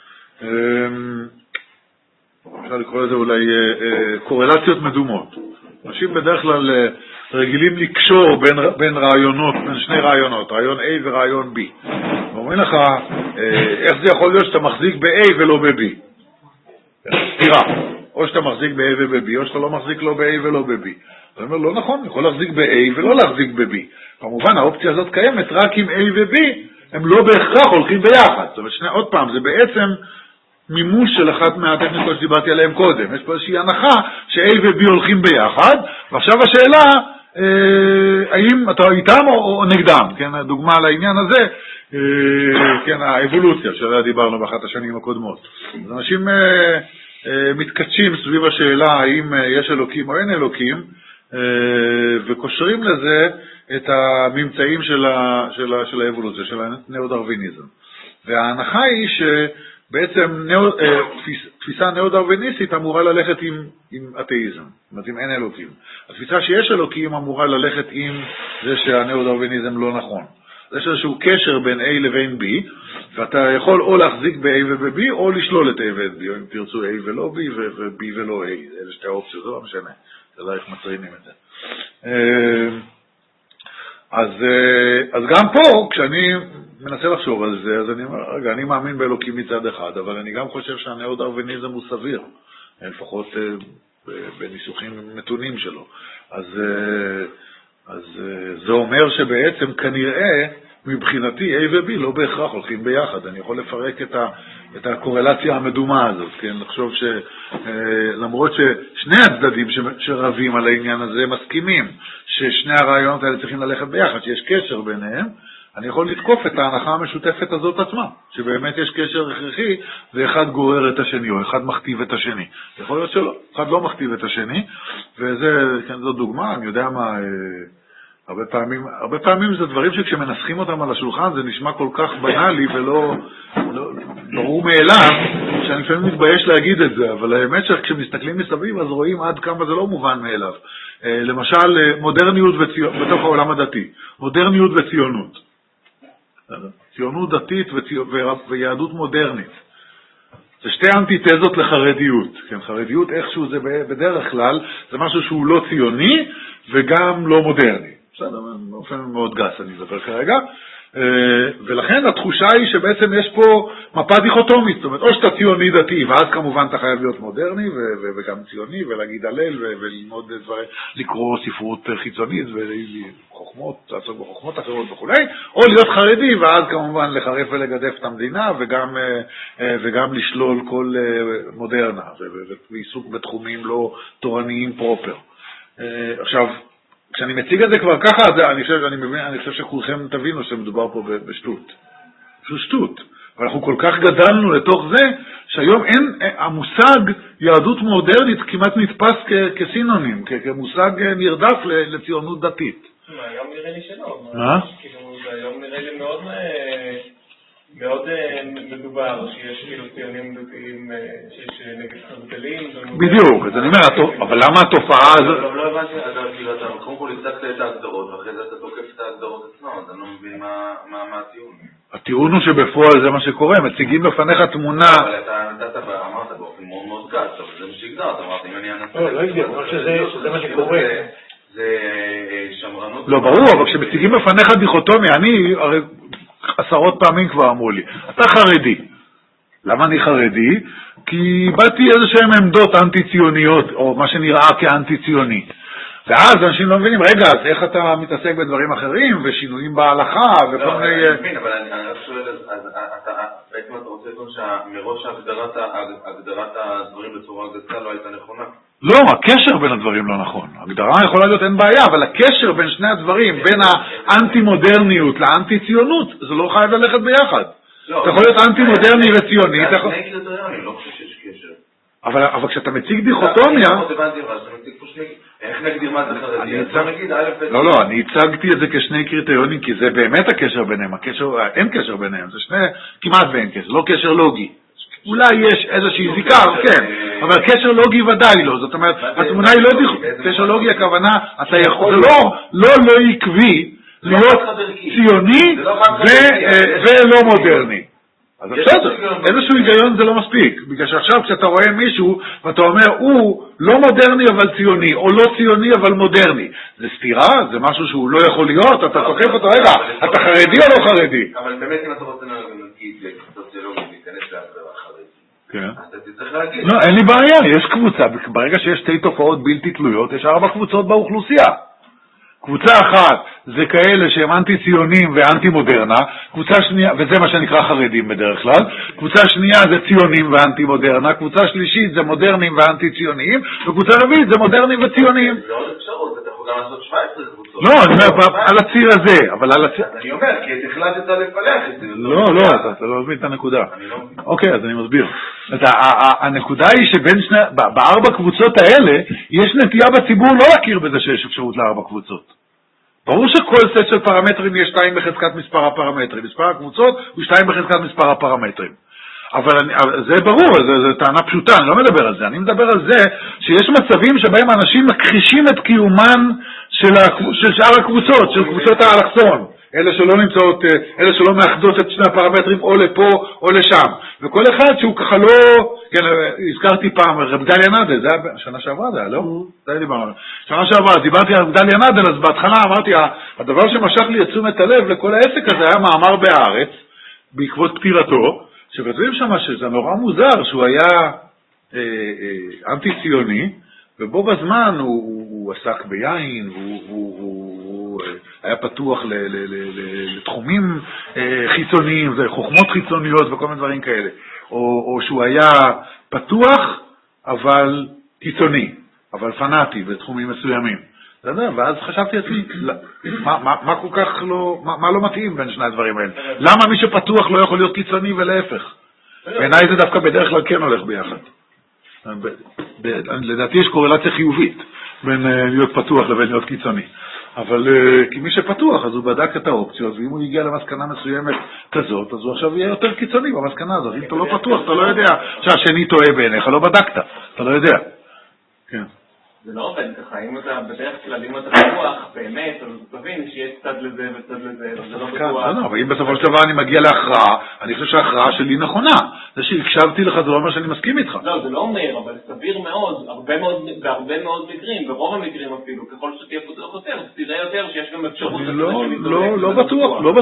אפשר לקרוא לזה אולי קורלציות מדומות. אנשים בדרך כלל רגילים לקשור בין רעיונות, בין שני רעיונות, רעיון A ורעיון B. ואומרים לך, איך זה יכול להיות שאתה מחזיק ב-A ולא ב-B? סתירה. או שאתה מחזיק ב-A וב-B, או שאתה לא מחזיק לא ב-A ולא ב-B. אני אומר, לא נכון, יכול להחזיק ב-A ולא להחזיק ב-B. כמובן, האופציה הזאת קיימת רק אם A ו-B הם לא בהכרח הולכים ביחד. זאת אומרת, עוד פעם, זה בעצם מימוש של אחת מהטכניקות שדיברתי עליהן קודם. יש פה איזושהי הנחה ש-A ו-B הולכים ביחד, ועכשיו השאלה, האם אתה איתם או נגדם? כן, הדוגמה לעניין הזה, כן, האבולוציה שעליה דיברנו באחת השנים הקודמות. אז אנשים מתקדשים סביב השאלה האם יש אלוקים או אין אלוקים, וקושרים לזה את הממצאים של האבולוציה, של הנאו-דרוויניזם. וההנחה היא שבעצם תפיסה נאו-דרוויניסטית אמורה ללכת עם אתאיזם, זאת אומרת, אם אין אלוקים. התפיסה שיש אלוקים אמורה ללכת עם זה שהנאו-דרוויניזם לא נכון. יש איזשהו קשר בין A לבין B, ואתה יכול או להחזיק ב-A וב-B, או לשלול את A ו-B, או אם תרצו A ולא B, ו-B ולא A. אלה שתי האופציות, זה לא משנה. זה לא איך מציינים את זה. אז גם פה, כשאני מנסה לחשוב על זה, אז אני אומר, רגע, אני מאמין באלוקים מצד אחד, אבל אני גם חושב שהנאו-דרוויניזם הוא סביר, לפחות בניסוחים מתונים שלו. אז זה אומר שבעצם כנראה מבחינתי A ו-B לא בהכרח הולכים ביחד. אני יכול לפרק את הקורלציה המדומה הזאת, כן? לחשוב למרות ששני הצדדים שרבים על העניין הזה מסכימים ששני הרעיונות האלה צריכים ללכת ביחד, שיש קשר ביניהם, אני יכול לתקוף את ההנחה המשותפת הזאת עצמה, שבאמת יש קשר הכרחי, ואחד גורר את השני, או אחד מכתיב את השני. יכול להיות שלא, אחד לא מכתיב את השני, וזה, כן, זו דוגמה, אני יודע מה, הרבה פעמים זה דברים שכשמנסחים אותם על השולחן, זה נשמע כל כך בנאלי ולא ברור מאליו, שאני לפעמים מתבייש להגיד את זה, אבל האמת שכשמסתכלים מסביב, אז רואים עד כמה זה לא מובן מאליו. למשל, מודרניות בתוך העולם הדתי, מודרניות וציונות. ציונות דתית ויהדות מודרנית. זה שתי אנטיתזות לחרדיות. כן, חרדיות איכשהו זה בדרך כלל, זה משהו שהוא לא ציוני וגם לא מודרני. בסדר, באופן מאוד גס אני מדבר כרגע. ולכן התחושה היא שבעצם יש פה מפה דיכוטומית, זאת אומרת, או שאתה ציוני דתי, ואז כמובן אתה חייב להיות מודרני וגם ציוני, ולהגיד הלל וללמוד דברים, לקרוא ספרות חיצונית וחוכמות, לעסוק בחוכמות אחרות וכו', או להיות חרדי, ואז כמובן לחרף ולגדף את המדינה, וגם לשלול כל מודרנה, ועיסוק בתחומים לא תורניים פרופר. עכשיו, כשאני מציג את זה כבר ככה, אני חושב שכולכם תבינו שמדובר פה בשטות. פשוט שטות. אבל אנחנו כל כך גדלנו לתוך זה, שהיום המושג יהדות מודרנית כמעט נתפס כסינונים, כמושג נרדף לציונות דתית.
היום נראה לי שלא.
מה?
היום נראה לי מאוד מדובר שיש כאילו ציונים דתיים שיש נגד חרד"לים.
בדיוק, אז אני אומר, אבל למה התופעה הזאת?
לא הבנתי, אתה קודם כל הצגת את ההגדרות, ואחרי זה אתה תוקף את ההגדרות עצמם, אז אני לא מבין מה הטיעון.
הטיעון הוא שבפועל זה מה שקורה, מציגים בפניך תמונה.
אבל אתה אמרת באופן מאוד מאוד גס, אבל זה מה שהגדרת, אמרת, אם אני אנסה...
לא הגדיר, אני חושב שזה מה שקורה.
זה שמרנות...
לא, ברור, אבל כשמציגים בפניך דיכוטומיה, אני... עשרות פעמים כבר אמרו לי, אתה חרדי. למה אני חרדי? כי באתי איזשהם עמדות אנטי-ציוניות, או מה שנראה כאנטי-ציוני. ואז אנשים לא מבינים, רגע, אז איך אתה מתעסק בדברים אחרים, ושינויים בהלכה, וכל מיני...
לא, אני מבין, אבל אני רק שואל, אז בעצם אתה רוצה לומר שמראש הגדרת הדברים בצורה גסה לא הייתה נכונה?
לא, הקשר בין הדברים לא נכון. הגדרה יכולה להיות אין בעיה, אבל הקשר בין שני הדברים, בין האנטי-מודרניות לאנטי-ציונות, זה לא חייב ללכת ביחד. אתה יכול להיות אנטי-מודרני וציוני.
אני לא חושב שיש קשר.
אבל כשאתה מציג דיכוטומיה...
הבנתי, אבל אתה מציג פה שני... איך נגדיר מה זה חרדי?
לא, אני הצגתי את זה כשני קריטריונים, כי זה באמת הקשר ביניהם, אין קשר ביניהם, זה כמעט ואין קשר, לא קשר לוגי. אולי יש איזושהי זיקה, כן, אבל קשר לוגי ודאי לא, זאת אומרת, התמונה היא לא קשר לוגי, הכוונה, זה לא עקבי להיות ציוני ולא מודרני. אז בסדר, איזשהו היגיון זה לא מספיק, בגלל שעכשיו כשאתה רואה מישהו ואתה אומר הוא לא מודרני אבל ציוני, או לא ציוני אבל מודרני, זה סתירה? זה משהו שהוא לא יכול להיות? אתה תוקף אותו, רגע, אתה חרדי או לא חרדי?
אבל באמת אם אתה רוצה להגיד סוציולוגית להיכנס להגדרה חרדית, אז אתה צריך להגיד.
לא, אין לי בעיה, יש קבוצה, ברגע שיש שתי תופעות בלתי תלויות, יש 4 קבוצות באוכלוסייה. קבוצה אחת זה כאלה שהם אנטי-ציונים ואנטי-מודרנה, קבוצה שנייה, וזה מה שנקרא חרדים בדרך כלל, קבוצה שנייה זה ציונים ואנטי-מודרנה, קבוצה שלישית זה מודרנים ואנטי-ציוניים, וקבוצה רביעית זה מודרנים וציוניים.
זה עוד אפשרות, אתה יכול גם לעשות 17 קבוצות.
לא, אני אומר, על הציר הזה, אבל על הציר...
אז אני אומר, כי את החלטת לפלח את זה.
לא, אתה לא מבין את הנקודה. אוקיי, אז אני מסביר. הנקודה היא שבין ב4 קבוצות האלה, יש נטייה בציבור לא להכיר בזה שיש אפשרות ל4 קבוצות. ברור שכל סט של פרמטרים יש 2 בחזקת מספר הפרמטרים. מספר הקבוצות הוא 2 בחזקת מספר הפרמטרים. אבל זה ברור, זו טענה פשוטה, אני לא מדבר על זה. אני מדבר על זה שיש מצבים שבהם אנשים מכחישים את קיומן של שאר הקבוצות, של קבוצות האלכסון. אלה שלא נמצאות, אלה שלא מאחדות את שני הפרמטרים או לפה או לשם. וכל אחד שהוא ככה לא, כן, הזכרתי פעם, רב גדליה נדל, זה היה שנה שעברה, זה היה, לא? זה היה דיברנו. שנה שעברה, דיברתי על רב גדליה נדל, אז בהתחלה אמרתי, הדבר שמשך לי את תשומת הלב לכל העסק הזה היה מאמר בהארץ, בעקבות פטירתו, שכתבים שם שזה נורא מוזר, שהוא היה אנטי-ציוני, ובו בזמן הוא עסק ביין, הוא היה פתוח לתחומים חיצוניים, חוכמות חיצוניות וכל מיני דברים כאלה. או שהוא היה פתוח, אבל קיצוני, אבל פנאטי בתחומים מסוימים. ואז חשבתי לעצמי, מה כל כך לא, מה לא מתאים בין שני הדברים האלה? למה מי שפתוח לא יכול להיות קיצוני ולהפך? בעיניי זה דווקא בדרך כלל כן הולך ביחד. לדעתי יש קורלציה חיובית בין להיות פתוח לבין להיות קיצוני. אבל כי מי שפתוח אז הוא בדק את האופציות, ואם הוא הגיע למסקנה מסוימת כזאת, אז הוא עכשיו יהיה יותר קיצוני במסקנה הזאת. אם אתה לא פתוח, אתה לא יודע שהשני טועה בעיניך, לא בדקת, אתה לא יודע. כן.
זה לא עובד ככה, אם אתה בדרך כלל, אם אתה פתוח באמת, אז תבין שיש צד לזה וצד לזה, זה לא בטוח.
לא, אבל אם בסופו של דבר אני מגיע להכרעה, אני חושב שההכרעה שלי נכונה. זה שהקשבתי לך, זה לא אומר שאני מסכים איתך.
לא, זה לא אומר, אבל סביר מאוד, בהרבה מאוד מקרים, ברוב המקרים אפילו, ככל שתהיה פתוח יותר, תראה יותר שיש גם אפשרות...
לא בטוח.
לא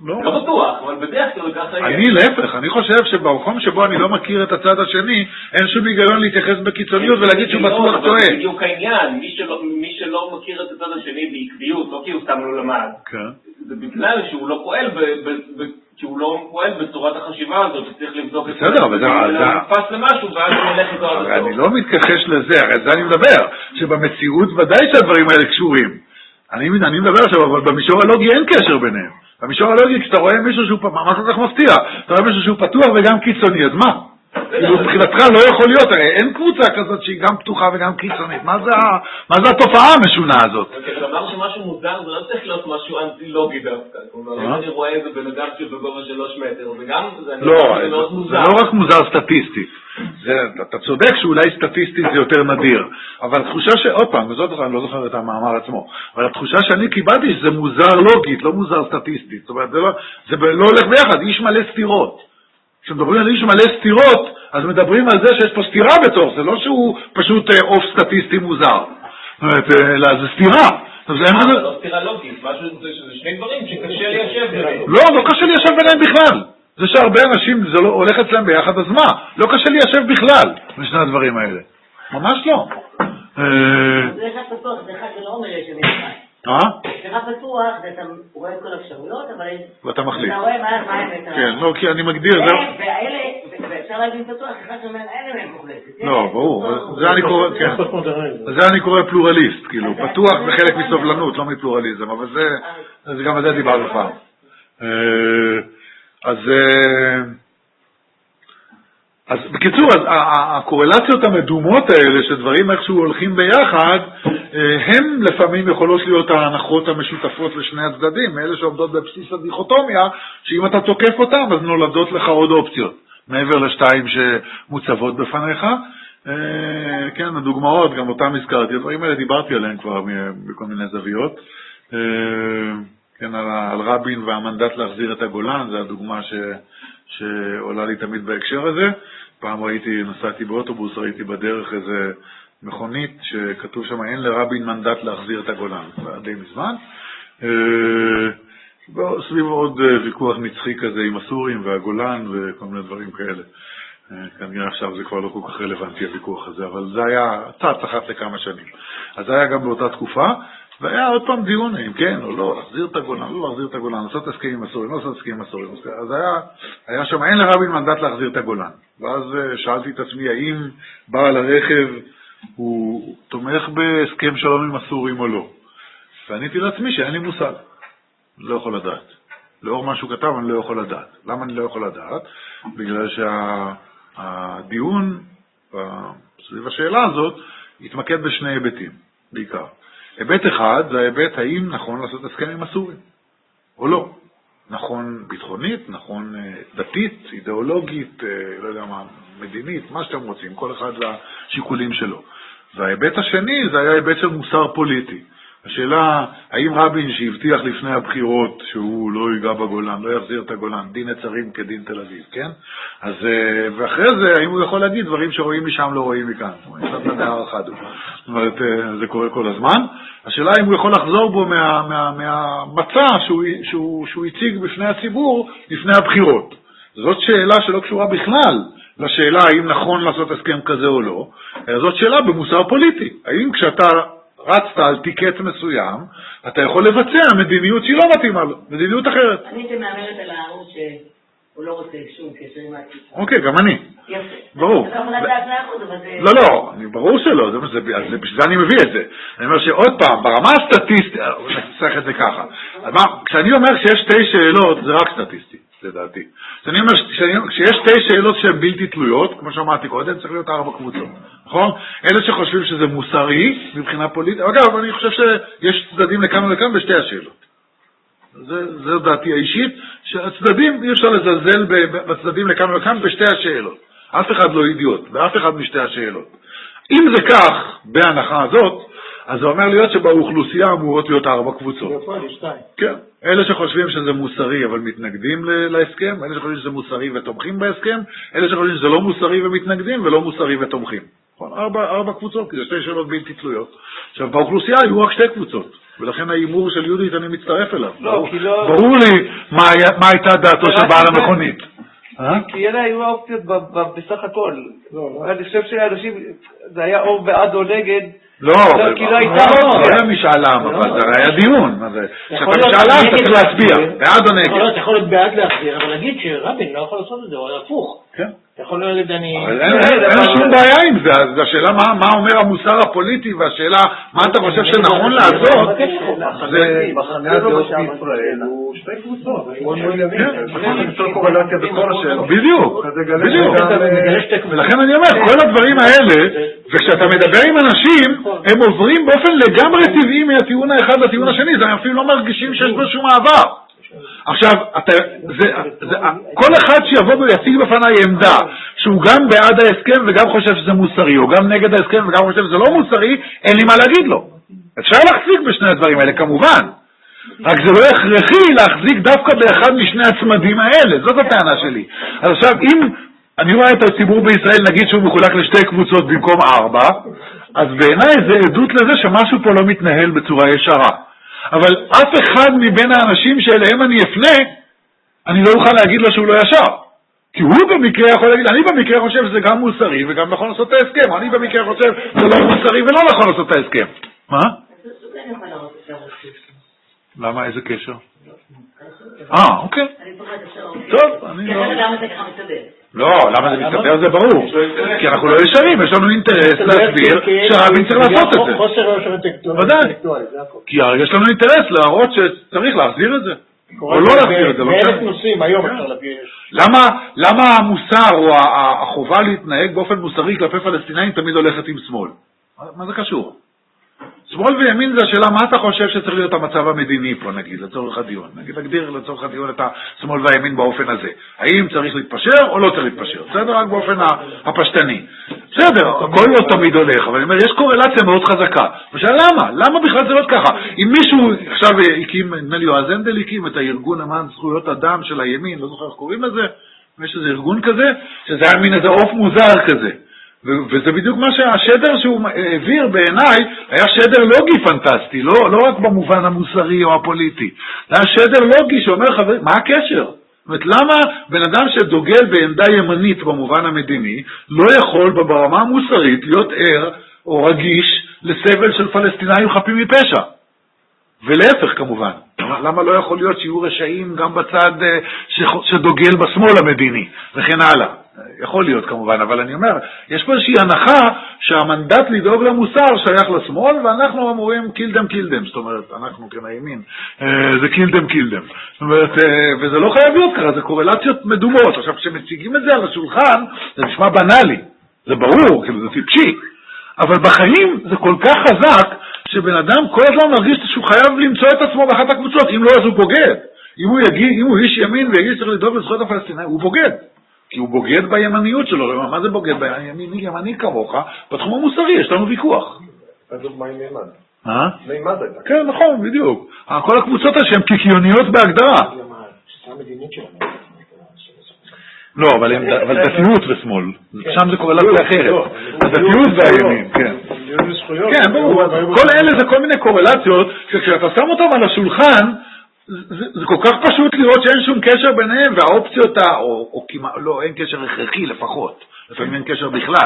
בטוח, אבל בדרך כלל ככה...
אני להפך, אני חושב שבמקום שבו אני לא מכיר את הצד השני, אין שום היגיון להתייחס בקיצוניות ולהגיד שהוא בטוח טועה.
העניין, מי שלא מכיר את הצד השני בעקביות, לא כי הוא סתם לא למד. זה בגלל שהוא לא פועל שהוא לא פועל בצורת החשיבה הזאת, שצריך לבדוק את זה.
בסדר, אבל זה
נתפס למשהו, ואז הוא הולך איתו על
אני לא מתכחש לזה, הרי זה אני מדבר, שבמציאות ודאי שהדברים האלה קשורים. אני מדבר עכשיו, אבל במישור הלוגי אין קשר ביניהם. במישור הלוגי, כשאתה רואה מישהו שהוא, מה זה כך מפתיע? אתה רואה מישהו שהוא פתוח וגם קיצוני, אז מה? מבחינתך לא יכול להיות, הרי אין קבוצה כזאת שהיא גם פתוחה וגם קיצונית. מה זה התופעה המשונה הזאת?
דבר שמשהו מוזר, זה לא צריך להיות משהו אנטי-לוגי דווקא. כלומר, אני רואה איזה בן אדם שבגובה 3 מטר, וגם זה
לא רק מוזר סטטיסטית. אתה צודק שאולי סטטיסטית זה יותר נדיר, אבל התחושה עוד פעם, וזאת אני לא זוכר את המאמר עצמו, אבל התחושה שאני קיבלתי שזה מוזר לוגית, לא מוזר סטטיסטית. זאת אומרת, זה לא הולך ביחד, איש מלא סתירות. כשמדברים על איש מלא סתירות, אז מדברים על זה שיש פה סתירה בתוך, זה לא שהוא פשוט אוף סטטיסטי מוזר. זאת אומרת, זה סתירה.
זה לא סתירה לוגית, זה שני דברים שקשה ליישב ביניהם.
לא קשה ליישב ביניהם בכלל. זה שהרבה אנשים, זה לא הולך אצלם ביחד, אז מה? לא קשה ליישב בכלל בשני הדברים האלה. ממש לא.
זה אחד פתוח, זה אחד שלא אומר ליישב בכלל. זה אחד פתוח, אתה רואה את כל האפשרויות, אבל...
ואתה מחליט.
אתה רואה מה האמת.
כן, לא, כי אני מגדיר...
והאלה, ואפשר להגיד פתוח, אחד שאומר, אין להם מוחלטת.
לא, ברור. זה אני קורא פלורליסט, כאילו, פתוח וחלק מסובלנות, לא מפלורליזם, אבל זה גם על זה דיברנו פעם. אז אז בקיצור, הקורלציות המדומות האלה, שדברים איכשהו הולכים ביחד, הם לפעמים יכולות להיות ההנחות המשותפות לשני הצדדים, אלה שעומדות בבסיס הדיכוטומיה, שאם אתה תוקף אותם, אז נולדות לך עוד אופציות, מעבר לשתיים שמוצבות בפניך. כן, הדוגמאות, גם אותם הזכרתי, הדברים האלה דיברתי עליהם כבר בכל מיני זוויות. כן, על רבין והמנדט להחזיר את הגולן, זו הדוגמה שעולה לי תמיד בהקשר הזה. פעם נסעתי באוטובוס, ראיתי בדרך איזה מכונית שכתוב שם, אין לרבין מנדט להחזיר את הגולן. זה היה די מזמן. סביב עוד ויכוח נצחי כזה עם הסורים והגולן וכל מיני דברים כאלה. כנראה עכשיו זה כבר לא כל כך רלוונטי הוויכוח הזה, אבל זה היה צץ אחת לכמה שנים. אז זה היה גם באותה תקופה, והיה עוד פעם דיון, אם כן או לא, להחזיר את הגולן, לא להחזיר את הגולן, לעשות הסכמים עם הסורים, לא לעשות הסכמים עם הסורים. אז היה שם, אין לרבין מנדט להחזיר את הגולן. ואז שאלתי את עצמי, האם בעל הרכב הוא תומך בהסכם שלום עם הסורים או לא? ועניתי לעצמי שאין לי מושג. לא יכול לדעת. לאור מה שהוא כתב אני לא יכול לדעת. למה אני לא יכול לדעת? בגלל שהדיון סביב השאלה הזאת התמקד בשני היבטים, בעיקר. היבט אחד זה ההיבט האם נכון לעשות הסכם עם הסורים, או לא. נכון ביטחונית, נכון דתית, אידיאולוגית, לא יודע מה, מדינית, מה שאתם רוצים, כל אחד והשיקולים שלו. וההיבט השני זה היה היבט של מוסר פוליטי. השאלה, האם רבין שהבטיח לפני הבחירות שהוא לא ייגע בגולן, לא יחזיר את הגולן, דין נצרים כדין תל אביב, כן? אז, ואחרי זה, האם הוא יכול להגיד דברים שרואים משם לא רואים מכאן? זאת הערכה דו. זאת אומרת, זה קורה כל הזמן. השאלה אם הוא יכול לחזור בו מהמצע שהוא הציג בפני הציבור לפני הבחירות. זאת שאלה שלא קשורה בכלל לשאלה האם נכון לעשות הסכם כזה או לא. זאת שאלה במוסר פוליטי. האם כשאתה רצת על טיקט מסוים, אתה יכול לבצע מדיניות שהיא לא מתאימה לו, מדיניות אחרת.
אני שמאמרת על הערוץ שהוא לא רוצה שום קשר עם העתיד.
אוקיי, גם אני.
יפה.
ברור.
אתה יכול לדעת לאחוז, אבל זה...
לא, ברור שלא, בשביל זה אני מביא את זה. אני אומר שעוד פעם, ברמה הסטטיסטית, נצטרך את זה ככה. כשאני אומר שיש שתי שאלות, זה רק סטטיסטי, לדעתי. כשאני אומר שיש שתי שאלות שהן בלתי תלויות, כמו שאמרתי קודם, צריך להיות 4 קבוצות. נכון? אלה שחושבים שזה מוסרי מבחינה פוליטית, אגב, אני חושב שיש צדדים לכאן ולכאן בשתי השאלות. זו דעתי האישית, שהצדדים, אי אפשר לזלזל בצדדים לכאן ולכאן בשתי השאלות. אף אחד לא אידיוט, באף אחד משתי השאלות. אם זה כך, בהנחה הזאת, אז זה אומר להיות שבאוכלוסייה אמורות להיות 4 קבוצות. כן. אלה שחושבים שזה מוסרי אבל מתנגדים להסכם, אלה שחושבים שזה מוסרי ותומכים בהסכם, אלה שחושבים שזה לא מוסרי ומתנגדים ולא מוסרי ותומכים. 4 קבוצות, כי זה 2 שאלות בלתי תלויות. עכשיו, באוכלוסייה היו רק 2 קבוצות, ולכן האימור של יהודית אני מצטרף אליו. ברור לי מה הייתה דעתו של בעל המכונית.
כי אלה היו האופציות בסך הכל. אני חושב שאנשים, זה היה או בעד או נגד.
לא, זה היה משאל עם, אבל זה היה דיון. כשאתה משאל עם, אתה צריך להצביע, בעד או נגד.
אתה יכול להיות בעד להחזיר, אבל להגיד שרבין לא יכול לעשות את זה, הוא הפוך.
כן.
אתה יכול להגיד, אני...
אין שום בעיה עם זה, השאלה מה אומר המוסר הפוליטי, והשאלה מה אתה חושב שנכון לעשות, זה...
מחנה הדעות בישראל הוא 2 קבוצות.
בדיוק, ולכן אני אומר, כל הדברים האלה, וכשאתה מדבר עם אנשים, הם עוברים באופן לגמרי טבעי מהטיעון האחד לטיעון השני, זה אפילו לא מרגישים שיש בו שום מעבר. עכשיו, כל אחד שיבוא ויציג בפניי עמדה שהוא גם בעד ההסכם וגם חושב שזה מוסרי, או גם נגד ההסכם וגם חושב שזה לא מוסרי, אין לי מה להגיד לו. אפשר להחזיק בשני הדברים האלה, כמובן. רק זה לא הכרחי להחזיק דווקא באחד משני הצמדים האלה, זאת הטענה שלי. אז עכשיו, אם אני רואה את הציבור בישראל, נגיד שהוא מחולק ל2 קבוצות במקום 4, אז בעיניי זה עדות לזה שמשהו פה לא מתנהל בצורה ישרה. אבל אף אחד מבין האנשים שאליהם אני אפנה, אני לא אוכל להגיד לו שהוא לא ישר. כי הוא במקרה יכול להגיד, אני במקרה חושב שזה גם מוסרי וגם נכון לעשות את ההסכם. אני במקרה חושב שזה לא מוסרי ולא נכון לעשות את ההסכם. מה? למה? איזה קשר? אוקיי. טוב, אני לא... לא, למה זה מסתדר זה ברור. כי אנחנו לא ישרים, יש לנו אינטרס להסביר שרבין צריך לעשות את זה.
חוסר יושר אינטלקטואלי.
ודאי. כי יש לנו אינטרס להראות שצריך להחזיר את זה. או לא להסביר את זה.
באלף נושאים היום אפשר להביא.
למה המוסר או החובה להתנהג באופן מוסרי כלפי פלסטינאים תמיד הולכת עם שמאל? מה זה קשור? שמאל וימין זה השאלה, מה אתה חושב שצריך להיות המצב המדיני פה, נגיד, לצורך הדיון? נגיד, נגדיר לצורך הדיון את השמאל והימין באופן הזה. האם צריך להתפשר או לא צריך להתפשר? בסדר? רק באופן הפשטני. בסדר, הכל לא תמיד הולך, אבל אני אומר, יש קורלציה מאוד חזקה. ושאלה, למה בכלל זה לא ככה? אם מישהו עכשיו הקים, נדמה לי, יועז הנדל הקים את הארגון למען זכויות אדם של הימין, לא זוכר איך קוראים לזה, יש איזה ארגון כזה, שזה היה מין איזה עוף מוזר כזה. וזה בדיוק מה שהשדר שהוא העביר בעיניי, היה שדר לוגי פנטסטי, לא רק במובן המוסרי או הפוליטי. זה היה שדר לוגי שאומר, מה הקשר? זאת אומרת, למה בן אדם שדוגל בעמדה ימנית במובן המדיני, לא יכול ברמה המוסרית להיות ער או רגיש לסבל של פלסטינאים חפים מפשע? ולהפך כמובן. למה לא יכול להיות שיהיו רשעים גם בצד שדוגל בשמאל המדיני, וכן הלאה? יכול להיות כמובן, אבל אני אומר, יש פה איזושהי הנחה שהמנדט לדאוג למוסר שייך לשמאל, ואנחנו אמורים קילדם, זאת אומרת, אנחנו כן הימין, זה קילדם. זאת אומרת, וזה לא חייב להיות ככה, זה קורלציות מדומות. עכשיו, כשמציגים את זה על השולחן, זה נשמע בנאלי, זה ברור, כאילו זה טיפשי, אבל בחיים זה כל כך חזק, שבן אדם כל הזמן מרגיש שהוא חייב למצוא את עצמו באחת הקבוצות, אם לא אז הוא בוגד. אם הוא איש ימין ויגיד שצריך לדאוג לזכויות הפלסטינאים, הוא בוגד. כי הוא בוגד בימניות שלו. מה זה בוגד בימין? ימני כמוך, בתחום המוסרי יש לנו ויכוח.
אז מה עם מימד? מימד הייתה.
כן, נכון, בדיוק. כל הקבוצות האלה שהן קיקיוניות בהגדרה. לא, אבל דתיות ושמאל. שם זה קורלציה אחרת. הדתיות והימין, כן. כן, ברור. כל אלה זה כל מיני קורלציות, שכשאתה שם אותם על השולחן, זה כל כך פשוט לראות שאין שום קשר ביניהם, והאופציות, או כמעט, לא, אין קשר הכרחי לפחות, לפעמים אין קשר בכלל.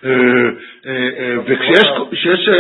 וכשיש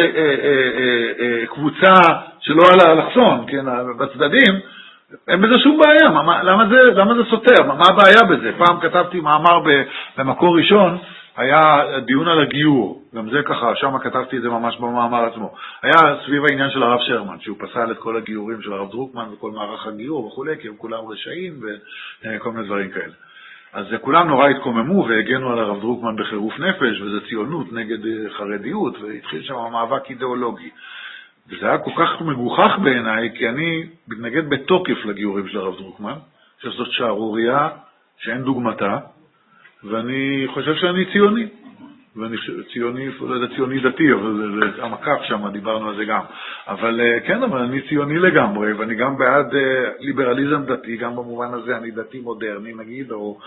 קבוצה שלא על האלכסון, כן, בצדדים, אין בזה שום בעיה. למה זה סותר? מה הבעיה בזה? פעם כתבתי מאמר במקור ראשון, היה דיון על הגיור, גם זה ככה, שם כתבתי את זה ממש במאמר עצמו. היה סביב העניין של הרב שרמן, שהוא פסל את כל הגיורים של הרב דרוקמן וכל מערך הגיור וכו', כי הם כולם רשעים וכל מיני דברים כאלה. אז כולם נורא התקוממו והגנו על הרב דרוקמן בחירוף נפש, וזה ציונות נגד חרדיות, והתחיל שם מאבק אידיאולוגי. וזה היה כל כך מגוחך בעיניי, כי אני מתנגד בתוקף לגיורים של הרב דרוקמן, שזאת שערוריה שאין דוגמתה, ואני חושב שאני ציוני, ואני ציוני, לא יודע, ציוני דתי, אבל זה המקף שם, דיברנו על זה גם. אבל כן, אבל אני ציוני לגמרי, ואני גם בעד ליברליזם דתי, גם במובן הזה אני דתי מודרני, נגיד, או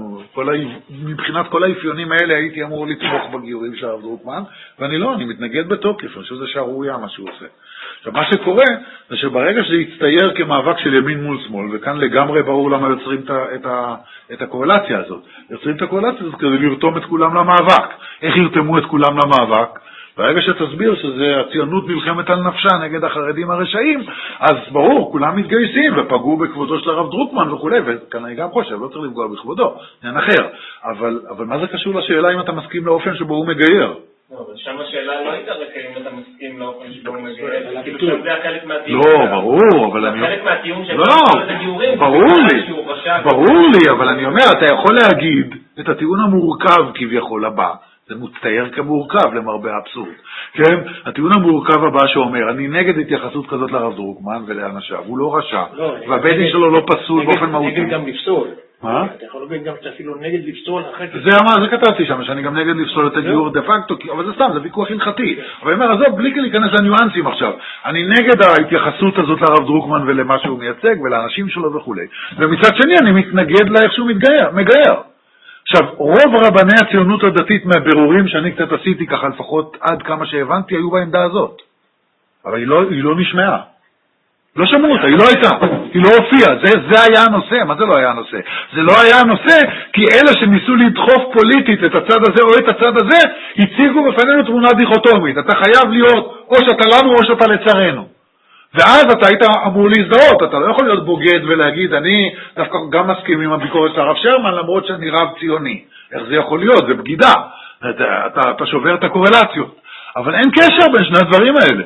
מבחינת כל האפיונים האלה הייתי אמור לתמוך בגיורים של הרב דרוקמן, ואני לא, אני מתנגד בתוקף, אני חושב שזה שערוריה מה שהוא עושה. עכשיו, מה שקורה זה שברגע שזה יצטייר כמאבק של ימין מול שמאל, וכאן לגמרי ברור למה יוצרים את הקורלציה הזאת. יוצרים את הקורלציה הזאת כדי לרתום את כולם למאבק. איך ירתמו את כולם למאבק? ברגע שתסביר שזה הציונות נלחמת על נפשה נגד החרדים הרשעים, אז ברור, כולם מתגייסים ופגעו בכבודו של הרב דרוקמן וכו', וכאן אני גם חושב, לא צריך לפגוע בכבודו, עניין אחר. אבל מה זה קשור לשאלה אם אתה מסכים לאופן שבו הוא מגייר?
לא, אבל שם השאלה לא הייתה רק אם אתה מסכים לאופן שבו הוא מגייר, כאילו שם זה החלק מהטיעון.
לא, ברור, אבל אני...
החלק מהטיעון של הגיורים.
ברור לי, אבל אני אומר, אתה יכול להגיד את הטיעון המורכב כביכול הבא, זה מצטייר כמורכב למרבה האבסורד. כן? הטיעון המורכב הבא שאומר, אני נגד התייחסות כזאת לרב דרוקמן ולאנשיו, הוא לא רשע, והבית דין שלו לא פסול באופן מהותי.
נגד גם לפסול.
מה?
אתה יכול להגיד גם שאתה אפילו נגד לפסול אחרי...
זה כתבתי שם, שאני גם נגד לפסול את הגיור דה פקטו, אבל זה סתם, זה ויכוח הלכתי. אבל אני אומר, עזוב, בלי להיכנס לניואנסים עכשיו. אני נגד ההתייחסות הזאת לרב דרוקמן ולמה שהוא מייצג ולאנשים שלו וכו'. ומצד שני אני מתנגד לאיך שהוא מגייר. עכשיו, רוב רבני הציונות הדתית מהבירורים שאני קצת עשיתי ככה, לפחות עד כמה שהבנתי, היו בעמדה הזאת. אבל היא לא נשמעה. לא שמעו אותה, היא לא הייתה, היא לא הופיעה, זה היה הנושא. מה זה לא היה הנושא? זה לא היה הנושא כי אלה שניסו לדחוף פוליטית את הצד הזה או את הצד הזה, הציגו בפנינו תמונה דיכוטומית. אתה חייב להיות או שאתה לנו או שאתה לצערנו. ואז אתה היית אמור להזדהות, אתה לא יכול להיות בוגד ולהגיד, אני דווקא גם מסכים עם הביקורת של הרב שרמן, למרות שאני רב ציוני. איך זה יכול להיות? זה בגידה. אתה שובר את הקורלציות. אבל אין קשר בין שני הדברים האלה.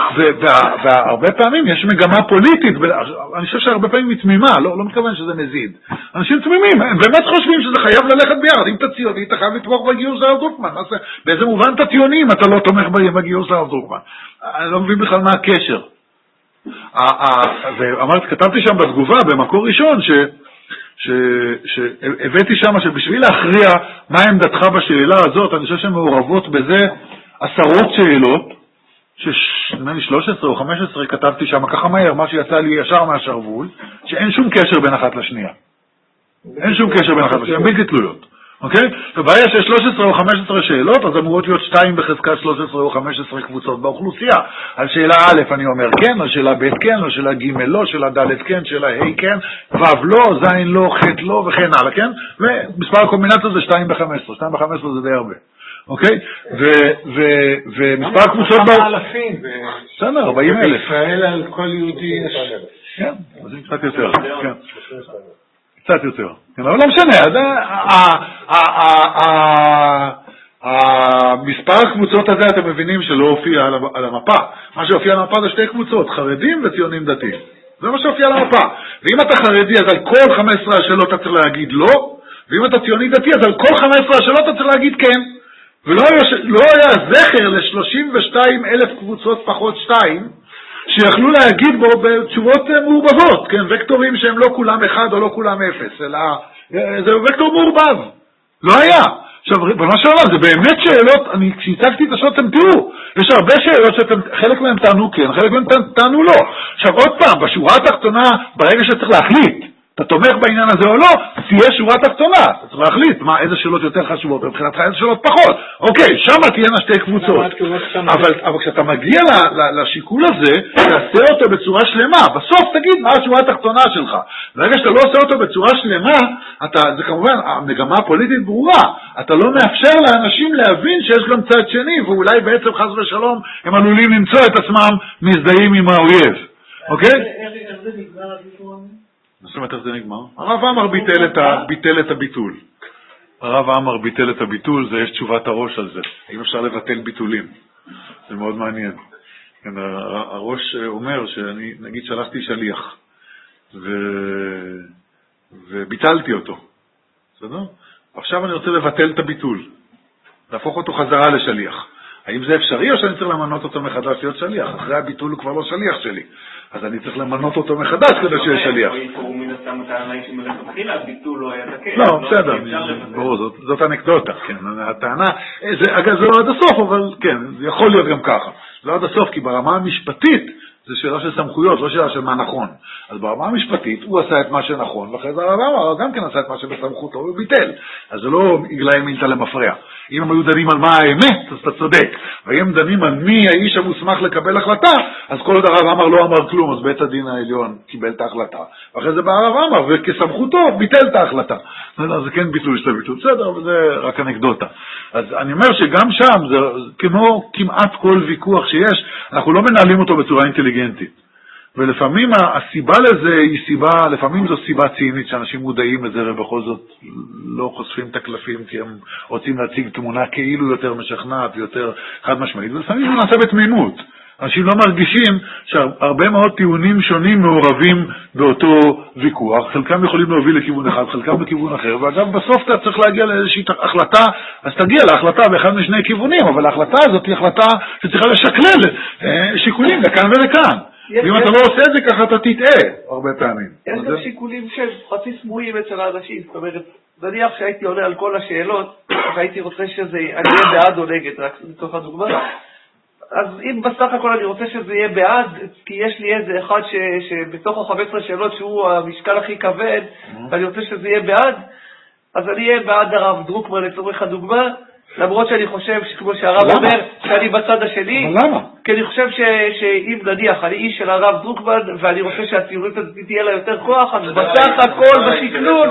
והרבה פעמים יש מגמה פוליטית, אני חושב שהרבה פעמים היא תמימה, לא מתכוון שזה מזיד. אנשים תמימים, הם באמת חושבים שזה חייב ללכת ביחד. אם אתה ציוני, אתה חייב לתמוך בגיוס הרב דרוקמן. באיזה מובן אתה ציוני אם אתה לא תומך בגיוס הרב דרוקמן? אני לא מבין בכלל מה הקשר. כתבתי שם בתגובה, במקור ראשון, שהבאתי שם שבשביל להכריע מה עמדתך בשאלה הזאת, אני חושב שמעורבות בזה עשרות שאלות, נדמה לי 13 או 15 כתבתי שם ככה מהר, מה שיצא לי ישר מהשרוול, שאין שום קשר בין אחת לשנייה. אין שום קשר בין אחת לשנייה, בלתי תלויות. אוקיי? ובעיה שיש 13 או 15 שאלות, אז אמורות להיות 2 בחזקת 13 או 15 קבוצות באוכלוסייה. על שאלה א' אני אומר כן, על שאלה ב' כן, על שאלה ג' לא, שאלה ד' כן, שאלה ה' כן, ו' לא, ז' לא, ח' לא וכן הלאה, כן? ומספר הקומבינציות זה 2 ב-15, 2 ב-15 זה די הרבה. אוקיי? ומספר הקבוצות...
כמה אלפים?
בסדר, 40,000.
בישראל על כל יהודי יש...
כן, אז זה קצת יותר, כן. קצת יותר. אבל לא משנה, המספר הקבוצות הזה אתם מבינים שלא הופיע על המפה. מה שהופיע על המפה זה 2 קבוצות, חרדים וציונים דתיים. זה מה שהופיע על המפה. ואם אתה חרדי אז על כל 15 השאלות אתה צריך להגיד לא, ואם אתה ציוני דתי אז על כל 15 השאלות אתה צריך להגיד כן. ולא היה זכר ל-32,000 קבוצות פחות 2, שיכלו להגיד בו בתשובות מעורבבות, כן, וקטורים שהם לא כולם 1 או לא כולם 0, אלא זה וקטור מעורבב. לא היה. עכשיו, במה שאלה, זה באמת שאלות, כשהצגתי את השאלות, אתם תראו, יש הרבה שאלות חלק מהם טענו כן, חלק מהם טענו לא. עכשיו, עוד פעם, בשורה התחתונה, ברגע שצריך להחליט, אתה תומך בעניין הזה או לא, תהיה שורה תחתונה. אתה צריך להחליט איזה שאלות יותר חשובות, מבחינתך איזה שאלות פחות. אוקיי, שם תהיינה 2 קבוצות. אבל כשאתה מגיע לשיקול הזה, תעשה אותו בצורה שלמה. בסוף תגיד מה השורה התחתונה שלך. ברגע שאתה לא עושה אותו בצורה שלמה, זה כמובן, המגמה הפוליטית ברורה. אתה לא מאפשר לאנשים להבין שיש גם צד שני, ואולי בעצם חס ושלום הם עלולים למצוא את עצמם מזדהים עם האויב. אוקיי?
איך זה נגמר הביטוי?
זאת אומרת, איך זה נגמר? הרב עמר ביטל את הביטול. הרב עמר ביטל את הביטול, יש תשובת הראש על זה. האם אפשר לבטל ביטולים? זה מאוד מעניין. הראש אומר שאני, נגיד, שלחתי שליח, וביטלתי אותו. בסדר? עכשיו אני רוצה לבטל את הביטול. להפוך אותו חזרה לשליח. האם זה אפשרי או שאני צריך למנות אותו מחדש להיות שליח? אחרי הביטול הוא כבר לא שליח שלי. אז אני צריך למנות אותו מחדש כדי שיהיה שליח.
הוא מן הסתם הטענה היא שמלכתחילה הביטול לא היה תקף.
לא, בסדר, ברור, זאת אנקדוטה, כן. הטענה, אגב זה לא עד הסוף, אבל כן, זה יכול להיות גם ככה. לא עד הסוף, כי ברמה המשפטית זה שאלה של סמכויות, לא שאלה של מה נכון. אז ברמה המשפטית הוא עשה את מה שנכון, ואחרי זה הרב עמר גם כן עשה את מה שבסמכותו, הוא ביטל. אז זה לא עגלה ימין למפרע. אם הם היו דנים על מה האמת, אז אתה צודק. ואם דנים על מי האיש המוסמך לקבל החלטה, אז כל עוד הרב עמר לא אמר כלום, אז בית הדין העליון קיבל את ההחלטה. ואחרי זה בא הרב עמר, וכסמכותו ביטל את ההחלטה. אז זה כן ביטול של הביטול, בסדר, אבל זה רק אנקדוטה. אז אני אומר שגם שם, זה כמו כמעט כל ויכוח שיש, אנחנו לא מנהלים אותו בצורה אינטליגנטית. ולפעמים הסיבה לזה היא סיבה, לפעמים זו סיבה צינית שאנשים מודעים לזה ובכל זאת לא חושפים את הקלפים כי הם רוצים להציג תמונה כאילו יותר משכנעת ויותר חד משמעית, ולפעמים זה נעשה בתמימות. אנשים לא מרגישים שהרבה מאוד טיעונים שונים מעורבים באותו ויכוח, חלקם יכולים להוביל לכיוון אחד, חלקם לכיוון אחר, ואגב בסוף אתה צריך להגיע לאיזושהי החלטה, אז תגיע להחלטה באחד משני כיוונים, אבל ההחלטה הזאת היא החלטה שצריכה לשקלל שיקולים לכאן ולכאן. ואם אתה לא עושה את זה ככה אתה תטעה הרבה פעמים.
יש גם שיקולים שהם חצי סמויים אצל האנשים, זאת אומרת, נניח שהייתי עונה על כל השאלות, והייתי רוצה שזה, אני אהיה בעד או נגד, רק לצורך הדוגמה, אז אם בסך הכל אני רוצה שזה יהיה בעד, כי יש לי איזה אחד שבתוך ה-15 שאלות שהוא המשקל הכי כבד, ואני רוצה שזה יהיה בעד, אז אני אהיה בעד הרב דרוקמן לצורך הדוגמה, למרות שאני חושב, כמו שהרב אומר, שאני בצד השני,
למה?
כי אני חושב שאם נניח, אני איש של הרב דרוקמן, ואני רוצה שהציונות הזאת תהיה לה יותר כוח, אז בסך הכל בשקלול,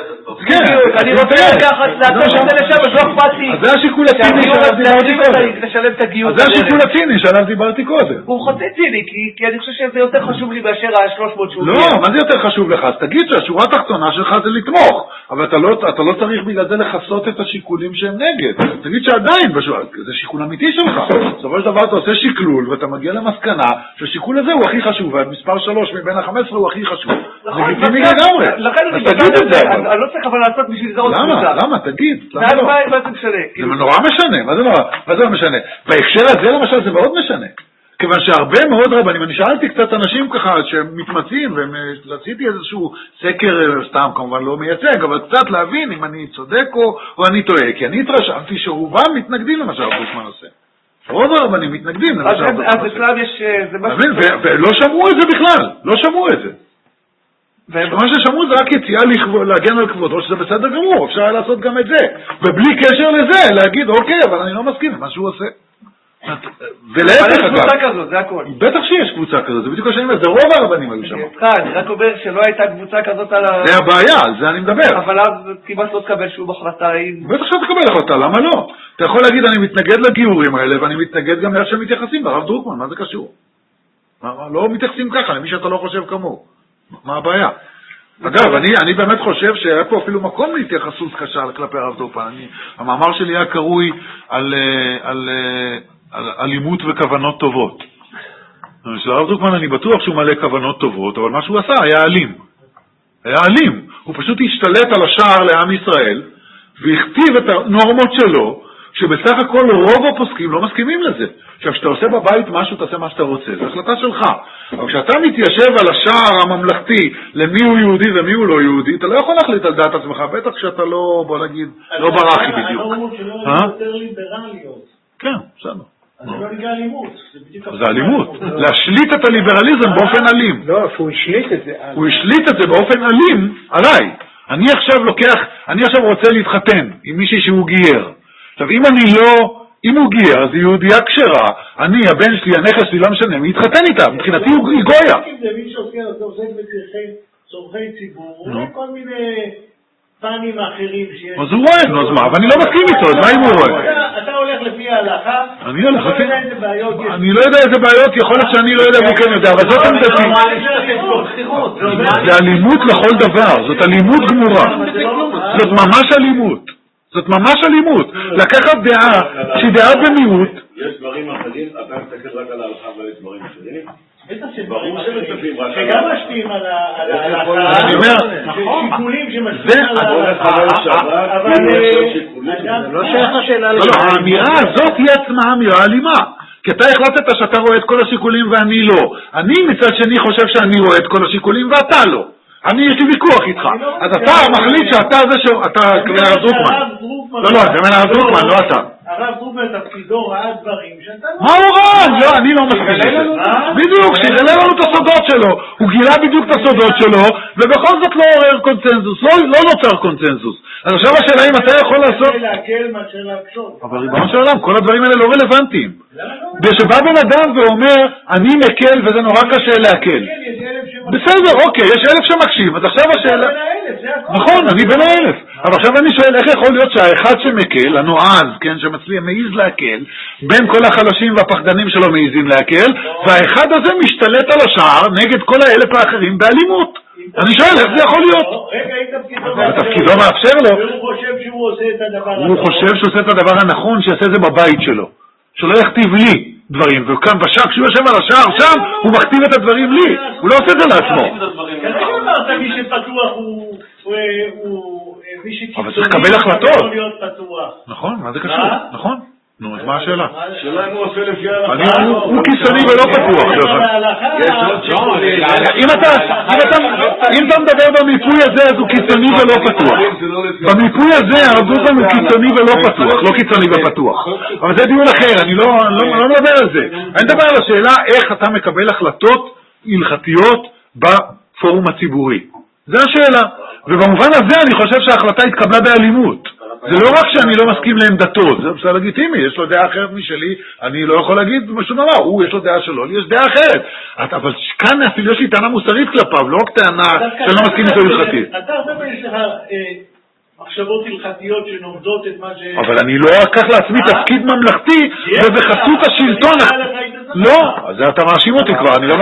אני רוצה לקחת להטוש את זה לשם, אז לא אכפת לי.
אז זה השיקול הציני שעליו דיברתי קודם.
לשלם את הגיוס.
אז זה השיקול הציני שעליו דיברתי קודם.
הוא חצי ציני, כי אני חושב שזה יותר חשוב לי מאשר ה-300 שהוא...
לא, מה זה יותר חשוב לך? אז תגיד שהשורה התחתונה שלך זה לתמוך, אבל אתה לא צריך בגלל זה לחסות את השיקולים שהם נגד. תגיד שעדיין, זה שיקול אמיתי שלך. בסופו של דבר אתה עושה שקלול שקלול, ואתה מגיע למסקנה שהשיקול הזה הוא הכי חשוב, והמספר 3 מבין ה-15 הוא הכי חשוב. זה לגיטימי לגמרי.
לכן אני לא צריך אבל לעשות בשביל זה עוד קבוצה.
למה? תגיד.
מה זה משנה?
זה נורא משנה, מה זה לא משנה? בהקשר הזה למשל זה מאוד משנה. כיוון שהרבה מאוד רבנים, אני שאלתי קצת אנשים ככה שמתמצאים, ועשיתי איזשהו סקר סתם, כמובן לא מייצג, אבל קצת להבין אם אני צודק או אני טועה, כי אני התרשמתי שרובם מתנגדים למה שהרב דרוקמן עושה. רוב הרבנים מתנגדים למה שהרב דרוקמן עושה.
אז בכלל יש...
ולא שמעו את זה בכלל, לא שמעו את זה. מה ששמעו זה רק יציאה להגן על כבודו, שזה בסדר גמור, אפשר לעשות גם את זה. ובלי קשר לזה, להגיד, אוקיי, אבל אני לא מסכים למה שהוא עושה. ולהפך אגב,
קבוצה כזאת, זה הכל.
בטח שיש קבוצה כזאת, זה בדיוק השני אומר, זה רוב הרבנים היו שם.
אני רק אומר שלא הייתה קבוצה כזאת על ה...
זה הבעיה, על זה אני מדבר.
אבל אז כמעט לא תקבל שום החלטה.
בטח שאתה תקבל החלטה, למה לא? אתה יכול להגיד, אני מתנגד לגיורים האלה, ואני מתנגד גם לאיך שהם מתייחסים, לרב דרוקמן, מה זה קשור? לא מתייחסים ככה, למי שאתה לא חושב כמוהו. מה הבעיה? אגב, אני באמת חושב שהיה פה אפילו מקום להתייחסות קשה כלפי הרב דרוקמן. המאמר שלי היה קרוי על אלימות וכוונות טובות. של הרב דרוקמן אני בטוח שהוא מלא כוונות טובות, אבל מה שהוא עשה היה אלים. היה אלים. הוא פשוט השתלט על השער לעם ישראל, והכתיב את הנורמות שלו, שבסך הכל רוב הפוסקים לא מסכימים לזה. עכשיו, כשאתה עושה בבית משהו, תעשה מה שאתה רוצה. זו החלטה שלך. אבל כשאתה מתיישב על השער הממלכתי, למי הוא יהודי ומי הוא לא יהודי, אתה לא יכול להחליט על דעת עצמך, בטח כשאתה לא, בוא נגיד, לא ברחי בדיוק.
הנורמות שלו הן יותר ליברליות.
כן, בסדר.
אז זה לא נקרא אלימות.
זה אלימות. להשליט את הליברליזם באופן אלים.
לא, הוא השליט את זה.
הוא השליט את זה באופן אלים עליי. אני עכשיו רוצה להתחתן עם מישהי שהוא גייר. עכשיו, אם הוא גייר, אז היא יהודייה כשרה, אני, הבן שלי, הנכס שלי, לא משנה, מי יתחתן איתה, מבחינתי הוא גויה.
זה מי שעוסק בצורכי ציבור, הוא רואה כל מיני פנים אחרים שיש.
אז הוא רואה, אז מה? אבל אני לא מסכים איתו, אז מה אם הוא רואה?
אתה הולך לפי ההלכה,
אני הולך לפי... אני לא
יודע
יודע איזה בעיות, יכול להיות שאני לא יודע והוא כן יודע, אבל זאת עמדתי. זה אלימות לכל דבר, זאת אלימות גמורה. זאת ממש אלימות. זאת ממש אלימות. לקחת דעה שהיא דעה במיעוט.
יש דברים אחרים, אתה מסתכל רק על ההלכה ויש דברים אחרים.
ברור שגם משפיעים על ההלכה.
אני אומר,
שיקולים שמשפיעים על ההלכה. אבל לא שייך השאלה.
לא, האמירה הזאת היא עצמה אמירה אלימה. כי אתה החלטת שאתה רואה את כל השיקולים ואני לא. אני מצד שני חושב שאני רואה את כל השיקולים ואתה לא. יש לי ויכוח איתך. אז אתה מחליט שאתה זה אתה הרב דרוקמן. לא, זה הרב דרוקמן, לא אתה.
הרב דרוקמן תפקידו ראה דברים שאתה לא...
מה הוא ראה? לא, אני לא מסכים לזה. בדיוק, שיגלה לנו את הסודות שלו. הוא גילה בדיוק את הסודות שלו, ובכל זאת לא עורר קונצנזוס, לא נוצר קונצנזוס. אז עכשיו השאלה אם אתה יכול לעשות...
זה להקל מאשר להקשות.
אבל ריבונו של עולם, כל הדברים האלה לא רלוונטיים. כשבא בן אדם ואומר, אני מקל וזה נורא קשה להקל. בסדר, אוקיי, יש 1,000 שמקשיב, אז עכשיו השאלה... נכון, אני בין 1,000. אבל עכשיו אני שואל, איך יכול להיות שהאחד שמקל, הנועז, כן, שמצליח מעיז להקל, בין כל החלשים והפחדנים שלו מעיזים להקל, והאחד הזה משתלט על השער נגד כל 1,000 האחרים באלימות. אני שואל, איך זה יכול להיות? תפקידו מאפשר לו.
והוא חושב שהוא עושה את הדבר הנכון.
הוא חושב שהוא עושה את הדבר הנכון, שיעשה את זה בבית שלו. שלא יכתיב לי דברים, וכאן בשער, כשהוא יושב על השער שם, הוא מכתיב את הדברים לי. הוא לא עושה את זה לעצמו.
כרגע אמרת, מי שפתוח הוא...
אבל צריך לקבל החלטות. נכון, מה זה קשור? נכון. נו, אז מה השאלה?
השאלה אם הוא עושה לפי ההלכה.
הוא קיצוני ולא פתוח. אם אתה מדבר במיפוי הזה, אז הוא קיצוני ולא פתוח. במיפוי הזה, הרב דרוקמן הוא קיצוני ולא פתוח, לא קיצוני ופתוח. אבל זה דיון אחר, אני לא מדבר על זה. אני מדבר על השאלה איך אתה מקבל החלטות הלכתיות בפורום הציבורי. זה השאלה. ובמובן הזה אני חושב שההחלטה התקבלה באלימות. זה לא רק שאני לא מסכים לעמדתו, זה בסדר לגיטימי, יש לו דעה אחרת משלי, אני לא יכול להגיד משהו דבר, הוא יש לו דעה שלו, לי יש דעה אחרת. אבל כאן אפילו יש לי טענה מוסרית כלפיו, לא רק טענה שאני לא מסכים איתו הלכתית.
אתה הרבה יש לך מחשבות הלכתיות שנובדות את מה ש... אבל
אני לא אקח לעצמי תפקיד ממלכתי ובחסות השלטון. לא, אז אתה מאשים אותי כבר, אני לא...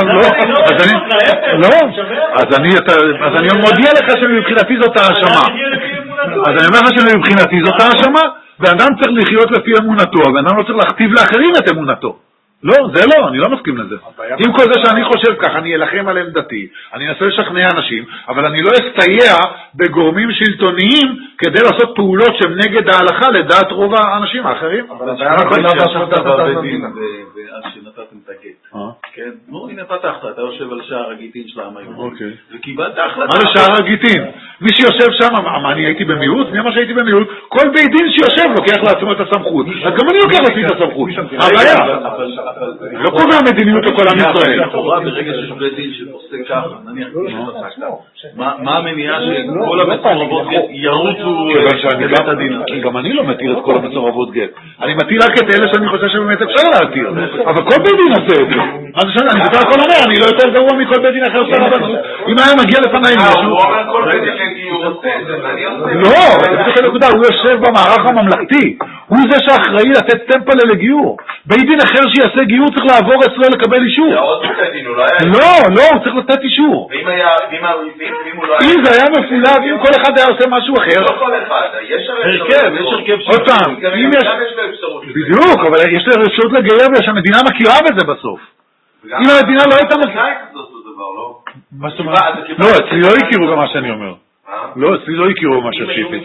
אז אני מודיע לך שמבחינתי זאת האשמה. אז אני אומר לך שמבחינתי זאת האשמה, ואדם צריך לחיות לפי אמונתו, ואדם לא צריך להכתיב לאחרים את אמונתו. לא, זה לא, אני לא מסכים לזה. עם כל זה שאני חושב כך, אני אלחם על עמדתי, אני אנסה לשכנע אנשים, אבל אני לא אסתייע בגורמים שלטוניים כדי לעשות פעולות שהן נגד ההלכה לדעת רוב האנשים האחרים.
אבל הבעיה שישבת בבית דין ואז שנתתם את הגט. כן? נו, הנה פתחת, אתה יושב על שער הגיטין של העם היהודי. וקיבלת החלטה.
מה זה שער הגיטין? מי שיושב שם, מה, אני הייתי במיעוט? מי אמר שהייתי במיעוט? כל בית דין שיושב לוקח לעצמו את הסמכות. אז גם אני לוקח לעצמי את הסמכות. הבעיה. לא קובע מדיניות לכל עם ישראל.
ברגע שיש בית דין שעושה ככה, נניח, מה המניעה שכל המסורבות גט ירוצו לבית הדין?
גם אני לא מתיר את כל המסורבות גט. אני מתיר רק את אלה שאני חושב שבאמת אפשר להתיר. אבל כל בית דין עושה את זה. אז אני בתור הכל אומר, אני לא יותר גרוע מכל בית דין אחר של הרבנות. אם היה מגיע לפניי משהו...
הוא אומר כל בית דין לגיור עושה את זה, ואני עושה את זה.
לא, זה בדיוק הנקודה, הוא יושב במערך הממלכתי. הוא זה שאחראי לתת טמפל לגיור. בית דין אחר שיעשה גיור צריך לעבור אצלו לקבל אישור.
זה עוד בית דין, הוא לא היה...
לא, הוא צריך לתת אישור.
ואם הוא לא היה...
אם זה היה מפולב, אם כל אחד היה עושה משהו אחר...
לא כל אחד, יש
הרכב.
עוד פעם, אם יש... בדיוק, אבל יש לה אפשרות לגייר שהמדינה מכירה בזה בסוף. אם המדינה לא הייתה מכירה... מה זאת אומרת? לא, אצלי לא הכירו במה שאני אומר. לא, אצלי לא הכירו במה שעשיתי.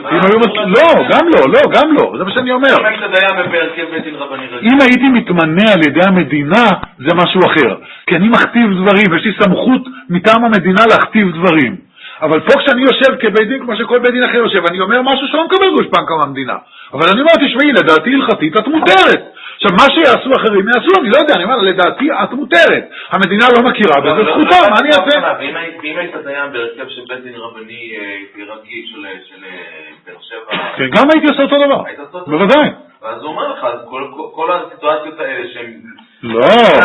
לא, גם לא, זה מה שאני אומר. אם הייתי מתמנה על ידי המדינה, זה משהו אחר. כי אני מכתיב דברים, ויש לי סמכות מטעם המדינה להכתיב דברים. אבל פה כשאני יושב כבית דין, כמו שכל בית דין אחר יושב, אני אומר משהו שלא מקבל גושפנקה מהמדינה. אבל אני אומר, תשמעי, לדעתי הלכתית את מותרת. עכשיו, מה שיעשו אחרים יעשו, אני לא יודע, אני אומר, לדעתי את מותרת. המדינה לא מכירה בזה, זכותה, מה אני אעשה?
ואם היית דיין בהרכב של בית דין רבני רגיל של באר שבע...
כן, גם הייתי עושה אותו דבר. בוודאי.
אז הוא אומר לך, כל הסיטואציות האלה שהן...
לא,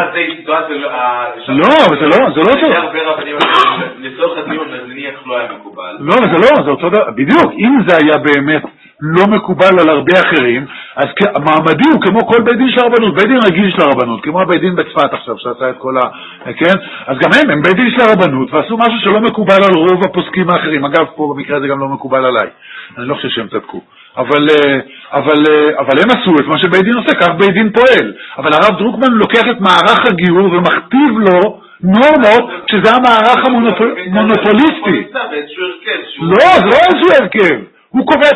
זה לא אותו.
הרבה רבנים, לצורך הדיון, נניח לא היה מקובל.
לא, זה אותו דבר. בדיוק, אם זה היה באמת לא מקובל על הרבה אחרים, אז המעמדי הוא כמו כל בית דין של הרבנות, בית דין רגיל של הרבנות, כמו הבית דין בצפת עכשיו, שעשה את כל כן? אז גם הם בית דין של הרבנות, ועשו משהו שלא מקובל על רוב הפוסקים האחרים. אגב, פה במקרה זה גם לא מקובל עליי. אני לא חושב שהם צדקו. אבל הם עשו את מה שבית דין עושה, כך בית דין פועל. אבל הרב דרוקמן לוקח את מערך הגיור ומכתיב לו נורמות, שזה המערך המונופוליסטי. לא, זה לא איזשהו הרכב. הוא קובע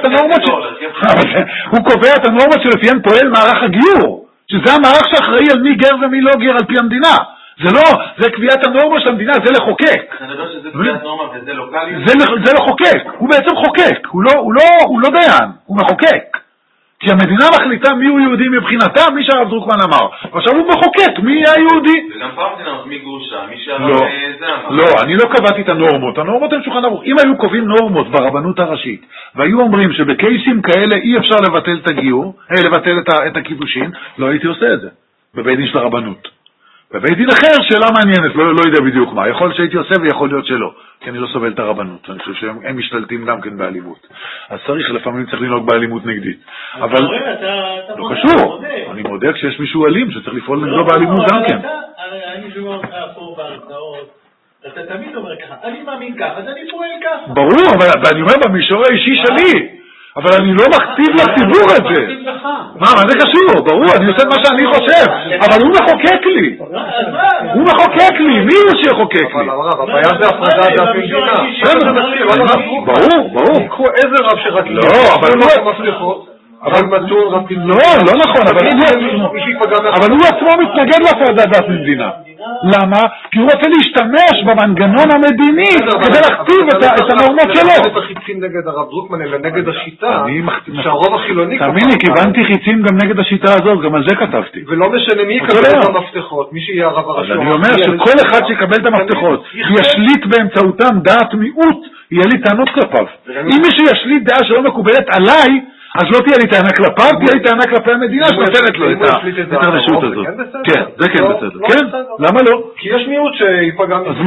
את הנורמות שלפיהן פועל מערך הגיור, שזה המערך שאחראי על מי גר ומי לא גר על פי המדינה. זה לא, זה קביעת הנורמה של המדינה, זה לחוקק.
אתה מדבר שזה קביעת נורמה וזה לוקלי?
זה לחוקק, הוא בעצם חוקק, הוא לא דיין, הוא מחוקק. כי המדינה מחליטה מי הוא יהודי מבחינתה, מי שהרב דרוקמן אמר. ועכשיו הוא מחוקק, מי יהיה יהודי?
וגם פעם המדינה, מי גרושה, מי שהרב זה אמר.
לא, אני לא קבעתי את הנורמות. הנורמות הן שולחן ערוך. אם היו קובעים נורמות ברבנות הראשית, והיו אומרים שבקייסים כאלה אי אפשר לבטל את הגיור, לבטל את הקידושין, לא הייתי עושה את זה. בבית דין של הרבנות. בבית דין אחר, שאלה מעניינת, לא יודע בדיוק מה. יכול להיות שהייתי עושה ויכול להיות שלא. כי אני לא סובל את הרבנות. אני חושב שהם משתלטים גם כן באלימות. אז לפעמים צריך לנהוג באלימות נגדית. אבל לא קשור. אני מודה כשיש מישהו אלים שצריך לפעול נגדו באלימות גם כן.
אני שומע אותך פה בהרצאות. אתה תמיד אומר ככה, אני מאמין ככה, אז אני פועל ככה.
ברור, אבל אני אומר במישור האישי שלי. אבל אני לא מכתיב לציבור את זה. מה זה קשור? ברור, אני עושה מה שאני חושב. אבל הוא מחוקק לי. הוא מחוקק לי. מי הוא שיחוקק לי?
הבעיה זה הפרדה דף מדינה.
ברור.
קחו איזה רב שרק
לא, אבל לא נכון, אבל הוא עצמו מתנגד להפרדת דת ממדינה. למה? כי הוא רוצה להשתמש במנגנון המדיני כדי להכתיב את הנורמות שלו.
לא את החיצים נגד הרב דרוקמן, אלא נגד השיטה, שהרוב החילוני...
תאמין לי, כיוונתי חיצים גם נגד השיטה הזאת, גם על זה כתבתי.
ולא משנה מי יקבל את המפתחות, מי שיהיה הרב הראשון.
אז אני אומר שכל אחד שיקבל את המפתחות, ישליט באמצעותם דעת מיעוט, יהיה לי טענות כלפיו. אם מישהו ישליט דעה שלא מקובלת עליי, אז לא תהיה לי טענה כלפיו, תהיה לי טענה כלפי המדינה שנותנת לו את הרשות הזאת. כן, זה כן בסדר. כן? למה לא?
כי יש מיעוט שיפגע.
אז מה?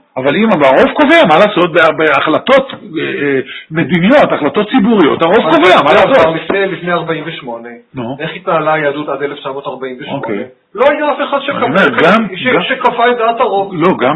אבל אם הרוב קובע, מה לעשות בהחלטות מדיניות, החלטות ציבוריות, הרוב קובע, מה לעשות?
לפני 48, איך התנהלה היהדות עד 1948? לא היה אף אחד שכפה את דעת הרוב.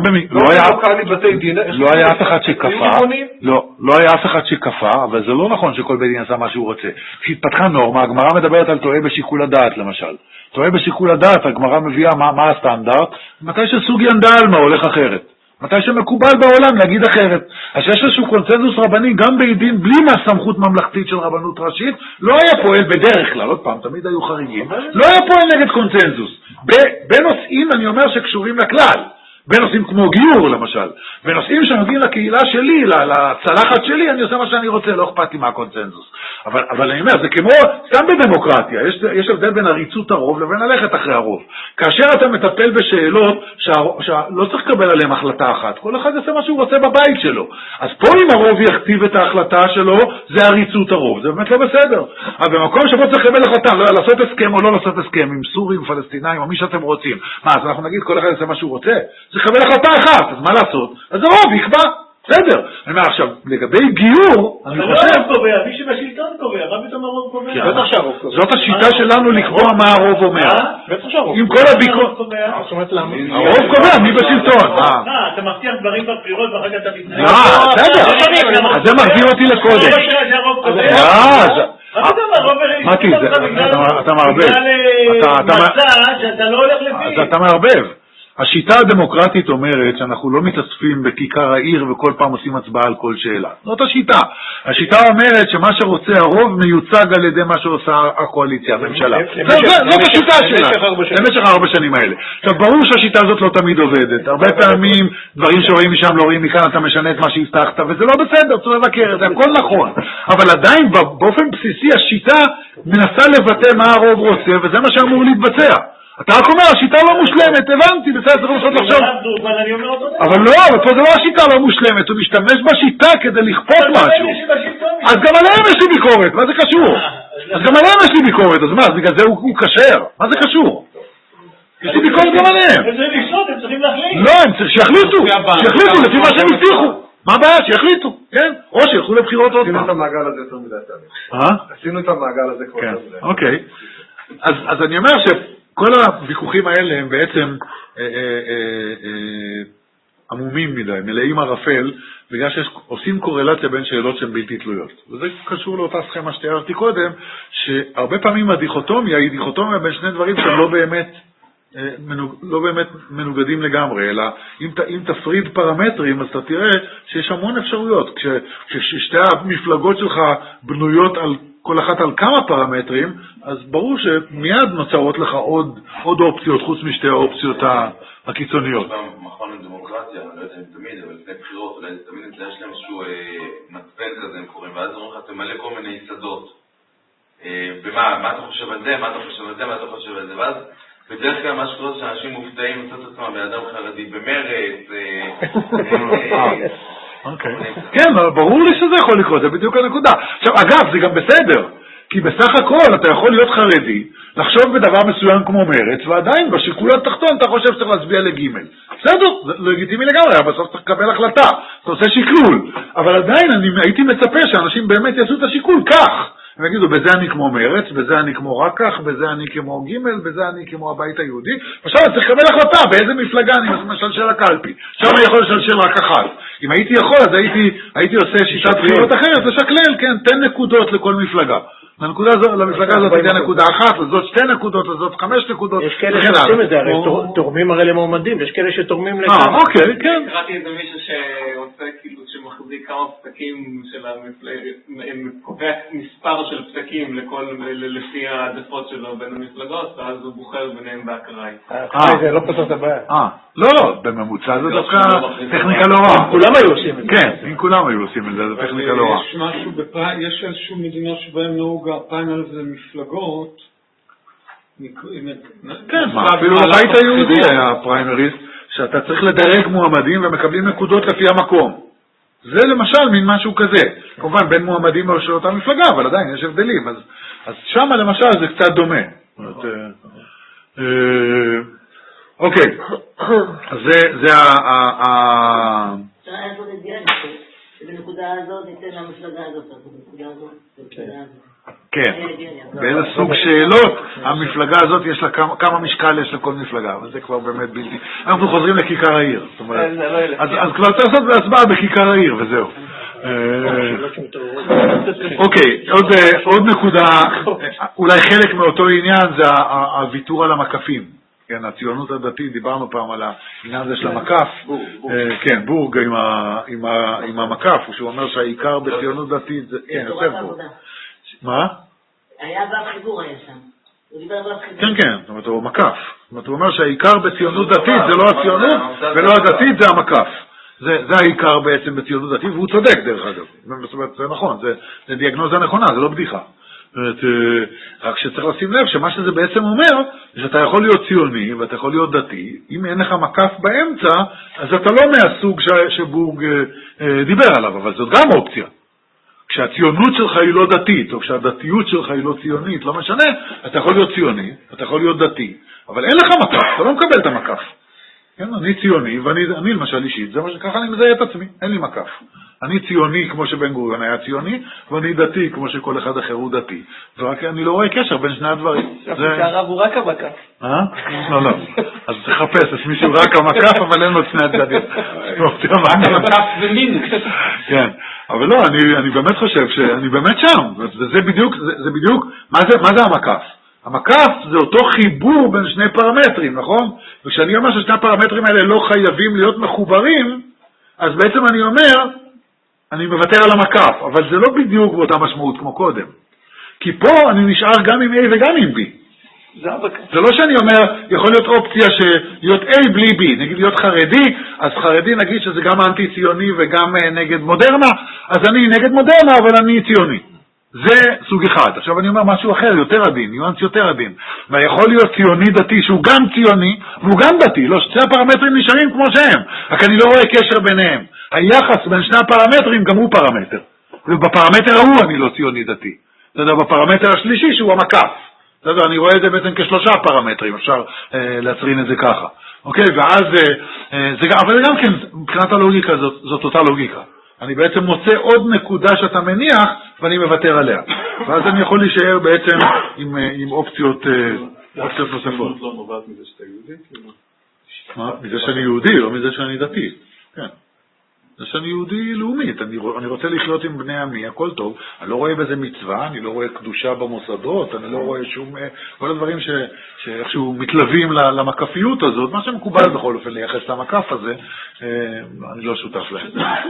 לא היה אף אחד שכפה, לא היה אף אחד שכפה, אבל זה לא נכון שכל בית דין עשה מה שהוא רוצה. כשהתפתחה נורמה, הגמרא מדברת על טועה בשיקול הדעת למשל. טועה בשיקול הדעת, הגמרא מביאה מה הסטנדרט, מתי שסוג ינדל מה הולך אחרת. מתי שמקובל בעולם להגיד אחרת. אז יש איזשהו קונצנזוס רבני, גם בית דין, בלי מהסמכות ממלכתית של רבנות ראשית, לא היה פועל בדרך כלל, עוד פעם, תמיד היו חריגים, לא היה פועל נגד קונצנזוס. בנושאים, אני אומר, שקשורים לכלל. בנושאים כמו גיור, למשל. בנושאים שנוגעים לקהילה שלי, לצלחת שלי, אני עושה מה שאני רוצה, לא אכפת לי מהקונצנזוס. אבל אני אומר, זה כמו, סתם בדמוקרטיה, יש הבדל בין עריצות הרוב לבין ללכת אחרי הרוב. כאשר אתה מטפל בשאלות שלא צריך לקבל עליהן החלטה אחת, כל אחד יעשה מה שהוא רוצה בבית שלו. אז פה אם הרוב יכתיב את ההחלטה שלו, זה עריצות הרוב, זה באמת לא בסדר. אבל במקום שבו צריך לקבל החלטה, לעשות הסכם או לא לעשות הסכם, עם סורים, פלסטינאים, או מי שאתם רוצים. מה, אז אנחנו נגיד כל אחד יעשה מה שהוא רוצה? זה לקבל החלטה אחת, אז מה לעשות? אז הרוב יקבע, בסדר. אני אומר עכשיו, לגבי גיור, אני חושב...
אבל הרוב קובע, מי שבשלטון קובע, מה פתאום הרוב קובע?
זאת השיטה שלנו לקבוע מה הרוב אומר. עם כל הביקורת... הרוב קובע, מי בשלטון?
אתה מבטיח דברים בבחירות ואחר כך אתה מתנהל.
בסדר. אז זה מחזיר אותי לקודם. מתי, אתה מערבב. אז אתה מערבב. השיטה הדמוקרטית אומרת שאנחנו לא מתאספים בכיכר העיר וכל פעם עושים הצבעה על כל שאלה. זאת השיטה. השיטה אומרת שמה שרוצה הרוב מיוצג על ידי מה שעושה הקואליציה, הממשלה. זאת השיטה שלה. במשך 4 שנים האלה. עכשיו, ברור שהשיטה הזאת לא תמיד עובדת. הרבה פעמים דברים שרואים משם לא רואים מכאן, אתה משנה את מה שהבטחת, וזה לא בסדר, צריך לבקר, זה הכל נכון. אבל עדיין באופן בסיסי השיטה מנסה לבטא מה הרוב רוצה, וזה מה שאמור להתבצע. אתה רק אומר, השיטה לא מושלמת, הבנתי, בסדר, צריך לעשות לחשוב. אבל לא, אבל פה זה לא השיטה לא מושלמת, הוא משתמש בשיטה כדי לכפות משהו. אז גם עליהם יש לי ביקורת, מה זה קשור? אז גם עליהם יש לי ביקורת, אז מה, בגלל זה הוא קשר, מה זה קשור? יש לי ביקורת גם עליהם.
הם צריכים לשלוט, הם צריכים להחליט.
לא, הם צריכים שיחליטו לפי מה שהם הבטיחו. מה הבעיה? שיחליטו, כן? או שילכו לבחירות עוד פעם.
עשינו את המעגל הזה יותר מדי תמיד. עשינו את המעגל הזה כבר יותר מדי.
אוקיי. אז אני אומר כל הוויכוחים האלה הם בעצם עמומים מדי, מלאים ערפל, בגלל שעושים קורלציה בין שאלות שהן בלתי תלויות. וזה קשור לאותה סכמה שתיארתי קודם, שהרבה פעמים הדיכוטומיה היא דיכוטומיה בין שני דברים שהם לא באמת מנוגדים לגמרי, אלא אם תפריד פרמטרים, אז אתה תראה שיש המון אפשרויות. כששתי המפלגות שלך בנויות כל אחת על כמה פרמטרים, אז ברור שמיד נוצרות לך עוד אופציות, חוץ משתי האופציות הקיצוניות.
במכון לדמוקרטיה, אני לא יודע אם תמיד, אבל לפני בחירות, אולי תמיד יש להם איזשהו מצפן כזה, הם קוראים, ואז אומרים לך, תמלא כל מיני יסודות. מה אתה חושב על זה, מה אתה חושב על זה, מה אתה חושב על זה, ואז בדרך כלל מה שקורה שאנשים מופתעים למצוא את עצמם באדם חרדי במרץ,
כן, ברור לי שזה יכול לקרות, זה בדיוק הנקודה. עכשיו, אגב, זה גם בסדר, כי בסך הכל אתה יכול להיות חרדי, לחשוב בדבר מסוים כמו מרץ, ועדיין בשיקול התחתון אתה חושב שצריך להצביע לגימל. בסדר, זה לגיטימי לגמרי, בסוף צריך לקבל החלטה, אתה עושה שיקלול. אבל עדיין אני הייתי מצפה שאנשים באמת יעשו את השיקול כך. הם יגידו, בזה אני כמו מרץ, בזה אני כמו רקח, בזה אני כמו גימל, בזה אני כמו הבית היהודי. עכשיו אני צריך לקבל החלטה באיזה מפלגה אני משלשל לקלפי. עכשיו אני יכול לשלשל רק אחת. אם הייתי יכול, אז הייתי עושה שיטת בחירות אחרת, לשקלל, כן, תן נקודות לכל מפלגה. למפלגה הזאת תהיה נקודה אחת, לזאת 2 נקודות, לזאת 5 נקודות.
יש כאלה שעושים את זה, הרי תורמים הרי למועמדים, יש כאלה שתורמים לכמה.
אוקיי, כן.
קראתי איזה מישהו שעושה כאילו שמחזיק כמה פסקים של המפלגה, קובע מספר של פסקים לפי העדפות שלו בין המפלגות, ואז הוא בוחר ביניהם באקראי.
זה לא פותר את הבעיה.
לא, בממוצע זה דווקא טכניקה לא רעה.
כולם היו עושים את זה.
כן, אם כולם היו עושים את זה, זה טכניקה לא רעה.
יש איזשהו מדינות שבהן נהוג הפריימריז למפלגות.
כן, אפילו לבית היהודי היה פריימריז, שאתה צריך לדרג מועמדים ומקבלים נקודות לפי המקום. זה למשל מין משהו כזה. כמובן בין מועמדים של אותה מפלגה, אבל עדיין יש הבדלים. אז שם למשל זה קצת דומה. אוקיי, אז זה
אפשר לעשות את דיאלוג, שבנקודה הזאת ניתן למפלגה הזאת, בנקודה הזאת, בנקודה הזאת.
כן, באיזה סוג שאלות המפלגה הזאת יש לה, כמה משקל יש לכל מפלגה, אבל זה כבר באמת בלתי. אנחנו חוזרים לכיכר העיר, זאת אומרת, אז כבר צריך לעשות בהצבעה בכיכר העיר וזהו. אוקיי, עוד נקודה, אולי חלק מאותו עניין זה הוויתור על המקפים. כן, הציונות הדתית, דיברנו פעם על העניין הזה של המקף, כן, בורג עם המקף, שהוא אומר שהעיקר בציונות דתית זה, כן, יותר בורג. מה?
היה בחיבור היה שם. הוא דיבר בחיבור.
כן, כן, זאת אומרת, הוא מקף. זאת אומרת, הוא אומר שהעיקר בציונות דתית זה לא הציונות, ולא הדתית זה המקף. זה העיקר בעצם בציונות דתית, והוא צודק דרך אגב. זאת אומרת, זה נכון, זה דיאגנוזה נכונה, זה לא בדיחה. רק שצריך לשים לב שמה שזה בעצם אומר, שאתה יכול להיות ציוני ואתה יכול להיות דתי, אם אין לך מקף באמצע, אז אתה לא מהסוג שבורג דיבר עליו, אבל זאת גם אופציה. כשהציונות שלך היא לא דתית, או כשהדתיות שלך היא לא ציונית, לא משנה, אתה יכול להיות ציוני, אתה יכול להיות דתי, אבל אין לך מקף, אתה לא מקבל את המקף. כן, אני ציוני, ואני למשל אישית, זה מה שככה אני מזהה את עצמי, אין לי מקף. אני ציוני כמו שבן גוריון היה ציוני, ואני דתי כמו שכל אחד אחר הוא דתי. ורק אני לא רואה קשר בין שני הדברים.
שהרב הוא רק המקף.
לא, לא. אז צריך לחפש, אז מישהו רק המקף, אבל אין לו את שני הצדדים.
המקף ומינוס.
כן, אבל לא, אני באמת חושב שאני באמת שם. זה בדיוק, מה זה המקף? המקף זה אותו חיבור בין שני פרמטרים, נכון? וכשאני אומר ששני הפרמטרים האלה לא חייבים להיות מחוברים, אז בעצם אני אומר, אני מוותר על המקף, אבל זה לא בדיוק באותה משמעות כמו קודם. כי פה אני נשאר גם עם A וגם עם B. זה לא שאני אומר, יכול להיות אופציה להיות A בלי B, נגיד להיות חרדי, אז חרדי נגיד שזה גם אנטי-ציוני וגם נגד מודרנה, אז אני נגד מודרנה אבל אני ציוני. זה סוג אחד. עכשיו אני אומר משהו אחר, יותר עדין, ניואנס יותר עדין. ויכול להיות ציוני דתי שהוא גם ציוני והוא גם דתי, לא, שני הפרמטרים נשארים כמו שהם, רק אני לא רואה קשר ביניהם. היחס בין שני הפרמטרים גם הוא פרמטר. ובפרמטר ההוא אני לא ציוני דתי. בפרמטר השלישי שהוא המקף. אני רואה את זה בעצם כשלושה פרמטרים, אפשר להצרין את זה ככה. אוקיי, ואז, אבל גם כן, מבחינת הלוגיקה זאת אותה לוגיקה. אני בעצם מוצא עוד נקודה שאתה מניח, ואני מוותר עליה. ואז אני יכול להישאר בעצם עם אופציות נוספות.
לא נובעת מזה שאתה יהודי?
מה? מזה שאני יהודי, לא מזה שאני דתי. כן. זה שאני יהודי לאומית, אני רוצה לחיות עם בני עמי, הכל טוב, אני לא רואה בזה מצווה, אני לא רואה קדושה במוסדות, אני לא רואה שום, כל הדברים שאיכשהו מתלווים למקפיות הזאת, מה שמקובל בכל אופן לייחס למקף הזה, אני לא שותף להם.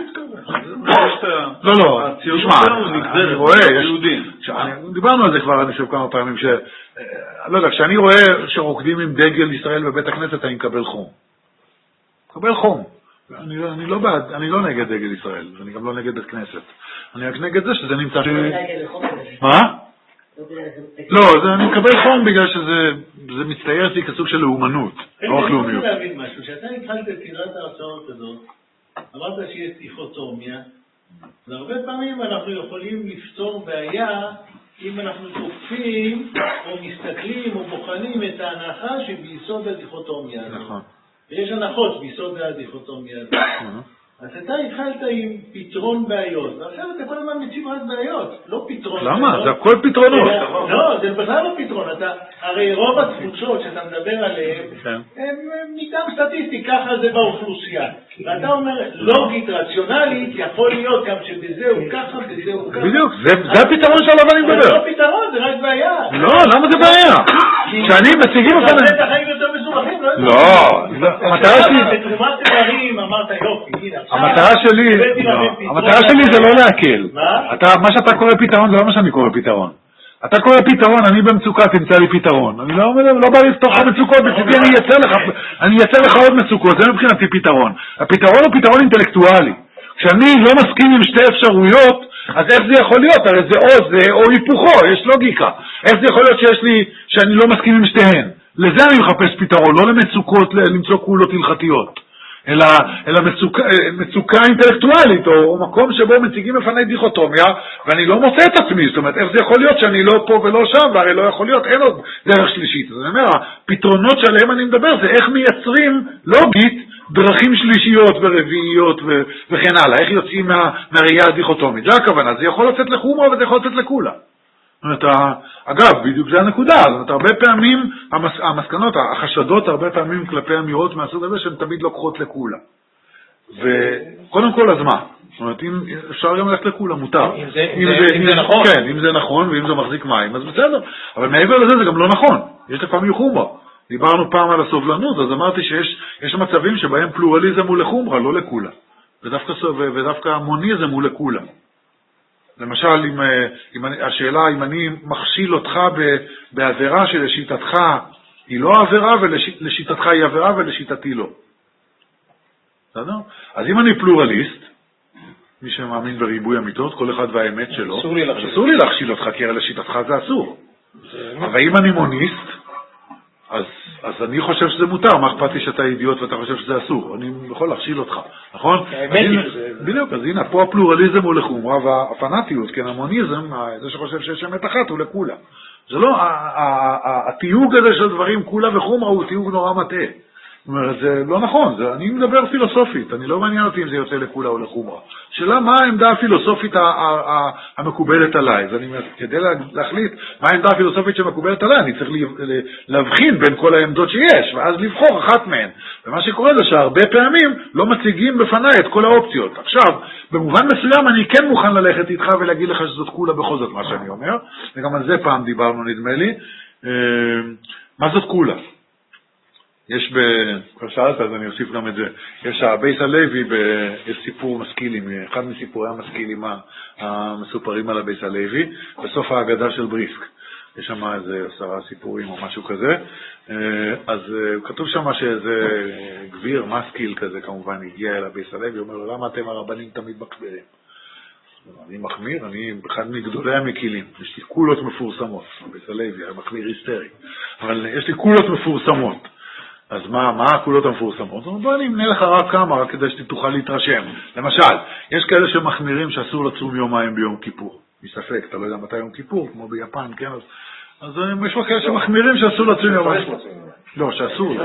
לא, תשמע, אני רואה, דיברנו על זה כבר, אני חושב כמה פעמים, לא יודע, כשאני רואה שרוקדים עם דגל ישראל בבית הכנסת, אני מקבל חום. מקבל חום. אני לא נגד דגל ישראל, אני גם לא נגד בית כנסת. אני רק נגד זה שזה נמצא מה? לא, אני מקבל חום בגלל שזה מצטייר לי כסוג של לאומנות, לא רק לאומיות.
אני רוצה להבין משהו, כשאתה התחלת את סדרת ההרצאות הזאת, אמרת שיש דיכוטומיה, והרבה פעמים אנחנו יכולים לפתור בעיה אם אנחנו תוקפים או מסתכלים או בוחנים את ההנחה שביסוד הדיכוטומיה הזאת. נכון. ויש הנחות ביסוד הדיכוטומיה הזאת. אז אתה התחלת עם פתרון בעיות, ועכשיו אתה כל הזמן מציב רק בעיות, לא פתרון.
למה? זה הכל פתרונות.
לא, זה בכלל לא פתרון. הרי רוב התפוצות שאתה מדבר עליהן, הם מטעם סטטיסטי, ככה זה באוכלוסייה. ואתה אומר, לוגית, רציונלית, יכול להיות גם שבזה הוא ככה, בזה הוא ככה.
בדיוק, זה הפתרון שעליו אני מדבר.
זה לא פתרון, זה רק בעיה.
לא, למה זה בעיה? כשאני מציגים אותם...
זה את החיים יותר מסובכים,
לא, המטרה שלי...
בתרומת תארים אמרת יופי,
המטרה שלי זה לא להקל. מה שאתה קורא פתרון זה לא מה שאני קורא פתרון. אתה קורא פתרון, אני במצוקה, תמצא לי פתרון. אני לא בא לפתור לך מצוקות, בצדי אני אייצר לך עוד מצוקות, זה מבחינתי פתרון. הפתרון הוא פתרון אינטלקטואלי. כשאני לא מסכים עם שתי אפשרויות, אז איך זה יכול להיות? הרי זה או זה או היפוכו, יש לוגיקה. איך זה יכול להיות שאני לא מסכים עם שתיהן? לזה אני מחפש פתרון, לא למצוקות, למצוא קולות הלכתיות. אלא מצוקה אינטלקטואלית, או מקום שבו מציגים בפני דיכוטומיה, ואני לא מוצא את עצמי, זאת אומרת, איך זה יכול להיות שאני לא פה ולא שם, והרי לא יכול להיות, אין עוד דרך שלישית. אז אני אומר, הפתרונות שעליהם אני מדבר, זה איך מייצרים לוגית דרכים שלישיות ורביעיות וכן הלאה, איך יוצאים מהראייה הדיכוטומית. זה הכוונה, זה יכול לצאת לחומרה וזה יכול לצאת לכולה. זאת אומרת, אגב, בדיוק זה הנקודה, זאת אומרת, הרבה פעמים המסקנות, החשדות הרבה פעמים כלפי אמירות מהסוג הזה שהן תמיד לוקחות לכולה. וקודם כל, אז מה? זאת אומרת, אם אפשר גם ללכת לכולה, מותר.
אם זה נכון.
כן, אם זה נכון ואם זה מחזיק מים, אז בסדר. אבל מעבר לזה זה גם לא נכון. יש לפעמים חומרה. דיברנו פעם על הסובלנות, אז אמרתי שיש מצבים שבהם פלורליזם הוא לחומרה, לא לכולה. ודווקא המוניזם הוא לכולה. למשל, השאלה אם אני מכשיל אותך בעבירה שלשיטתך היא לא עבירה ולשיטתך היא עבירה ולשיטתי לא. בסדר? אז אם אני פלורליסט, מי שמאמין בריבוי אמיתות, כל אחד והאמת שלו, אסור לי להכשיל אותך, כי לשיטתך זה אסור. אבל אם אני מוניסט, אז אני חושב שזה מותר, מה אכפת לי שאתה אידיוט ואתה חושב שזה אסור? אני יכול להכשיל אותך, נכון? בדיוק, אז הנה, פה הפלורליזם הוא לחומרה, והפנאטיות, כן, המוניזם, זה שחושב שיש אמת אחת, הוא לכולה. זה לא, התיוג הזה של דברים, כולה וחומרה, הוא תיוג נורא מטעה. זאת אומרת, זה לא נכון, אני מדבר פילוסופית, אני לא מעניין אותי אם זה יוצא לכולה או לחומרה. שאלה מה העמדה הפילוסופית המקובלת עליי, אז כדי להחליט מה העמדה הפילוסופית שמקובלת עליי, אני צריך להבחין בין כל העמדות שיש, ואז לבחור אחת מהן. ומה שקורה זה שהרבה פעמים לא מציגים בפניי את כל האופציות. עכשיו, במובן מסוים אני כן מוכן ללכת איתך ולהגיד לך שזאת כולה בכל זאת מה שאני אומר, וגם על זה פעם דיברנו נדמה לי. מה זאת כולה? יש כבר שאלת, אז אני אוסיף גם את זה. יש הבייס הלוי, יש סיפור משכילים, אחד מסיפורי המשכילים המסופרים על הבייס הלוי, בסוף ההגדה של בריסק. יש שם איזה 10 סיפורים או משהו כזה. אז כתוב שם שאיזה גביר, משכיל כזה כמובן, הגיע אל הבייס הלוי, אומר לו, למה אתם הרבנים תמיד מקבירים? אני מחמיר, אני אחד מגדולי המקילים, יש לי קולות מפורסמות, הבייס הלוי, המקביר היסטרי, אבל יש לי קולות מפורסמות. אז מה הקולות המפורסמות? בוא אני אמנה לך רק כמה, רק כדי שתוכל להתרשם. למשל, יש כאלה שמחמירים שאסור לצום יומיים ביום כיפור. מספק, אתה לא יודע מתי יום כיפור, כמו ביפן, כן? אז יש כאלה שמחמירים שאסור לצום יומיים. לא, שאסור.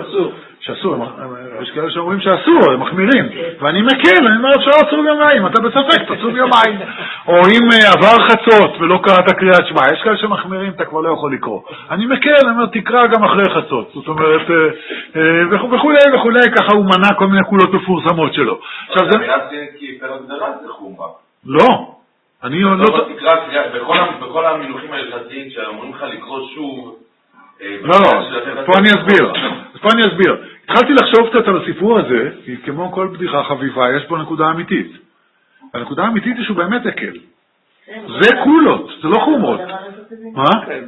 יש כאלה שאומרים שאסור, הם מחמירים. ואני מקל, אני אומר אפשר לצום יומיים, אתה בספק, תצום יומיים. או אם עבר חצות ולא קראת קריאת שמע, יש כאלה שמחמירים, אתה כבר לא יכול לקרוא. אני מקל, אני אומר, תקרא גם אחרי חצות. זאת אומרת, וכולי, ככה הוא מנע כל מיני קולות מפורסמות שלו. עכשיו זה...
כי פר הגדרה זה חומרה.
לא. אני לא...
בכל המינוחים ההלכתיים שאומרים לך לקרוא שוב...
לא, פה אני אסביר. התחלתי לחשוב קצת על הסיפור הזה, כי כמו כל בדיחה חביבה, יש פה נקודה אמיתית. הנקודה האמיתית היא שהוא באמת הקל. זה קולות, זה לא חומרות. מה?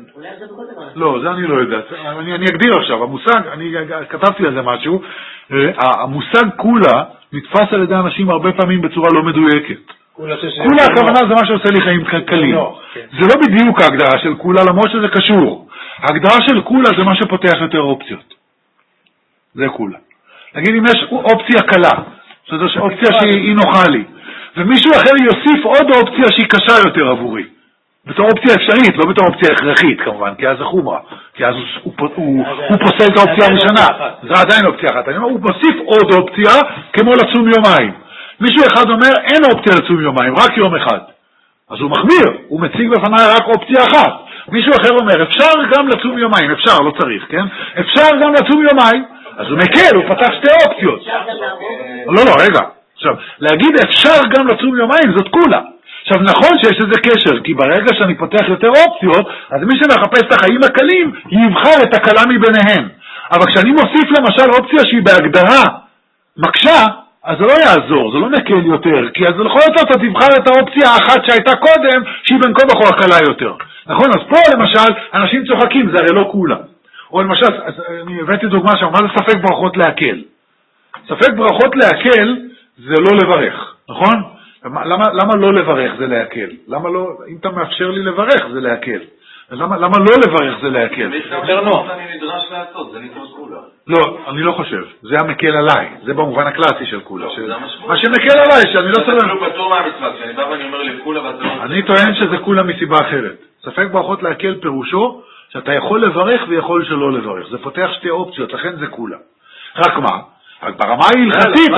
לא, זה אני לא יודעת. אני אגדיר עכשיו, המושג, אני כתבתי על זה משהו, המושג קולה נתפס על ידי אנשים הרבה פעמים בצורה לא מדויקת. קולה הכוונה זה מה שעושה לי חיים כלכליים. זה לא בדיוק ההגדרה של קולה, למרות שזה קשור. ההגדרה של קולה זה מה שפותח יותר אופציות. זה קולה. נגיד אם יש אופציה קלה, זאת אופציה שהיא נוחה לי, ומישהו אחר יוסיף עוד אופציה שהיא קשה יותר עבורי. בתור אופציה אפשרית, לא בתור אופציה הכרחית כמובן, כי אז זה חומרה. כי אז הוא פוסל את האופציה הראשונה. זה עדיין אופציה אחת. אני אומר, הוא מוסיף עוד אופציה כמו לצום יומיים. מישהו אחד אומר, אין אופציה לצום יומיים, רק יום אחד. אז הוא מחמיר, הוא מציג בפניי רק אופציה אחת. מישהו אחר אומר, אפשר גם לצום יומיים, אפשר, לא צריך, כן? אפשר גם לצום יומיים, אז הוא מקל, הוא פתח 2 אופציות. לא, רגע. עכשיו, להגיד אפשר גם לצום יומיים, זאת קולה. עכשיו, נכון שיש איזה קשר, כי ברגע שאני פותח יותר אופציות, אז מי שמחפש את החיים הקלים, יבחר את הקלה מביניהם. אבל כשאני מוסיף למשל אופציה שהיא בהגדרה מקשה, אז זה לא יעזור, זה לא מקל יותר, כי אז לכל יותר אתה תבחר את האופציה האחת שהייתה קודם, שהיא בין כה וכה הקלה יותר. נכון? אז פה למשל, אנשים צוחקים, זה הרי לא כולה. או למשל, אני הבאתי דוגמה שם, מה זה ספק ברכות להקל? ספק ברכות להקל זה לא לברך, נכון? למה לא לברך זה להקל? למה לא, אם אתה מאפשר לי לברך זה להקל? למה לא לברך זה להקל?
זה אני נדרש לעשות, זה נקרא כולה.
לא, אני לא חושב. זה המקל עליי. זה במובן הקלאסי של כולה. מה שמקל עליי, שאני לא צריך...
זה לא פטור מהמצוות, שאני בא ואני אומר לכולה ואתה לא...
אני טוען שזה כולה מסיבה אחרת. ספק ברכות להקל פירושו שאתה יכול לברך ויכול שלא לברך. זה פותח שתי אופציות, לכן זה כולה. רק מה? רק ברמה ההלכתית...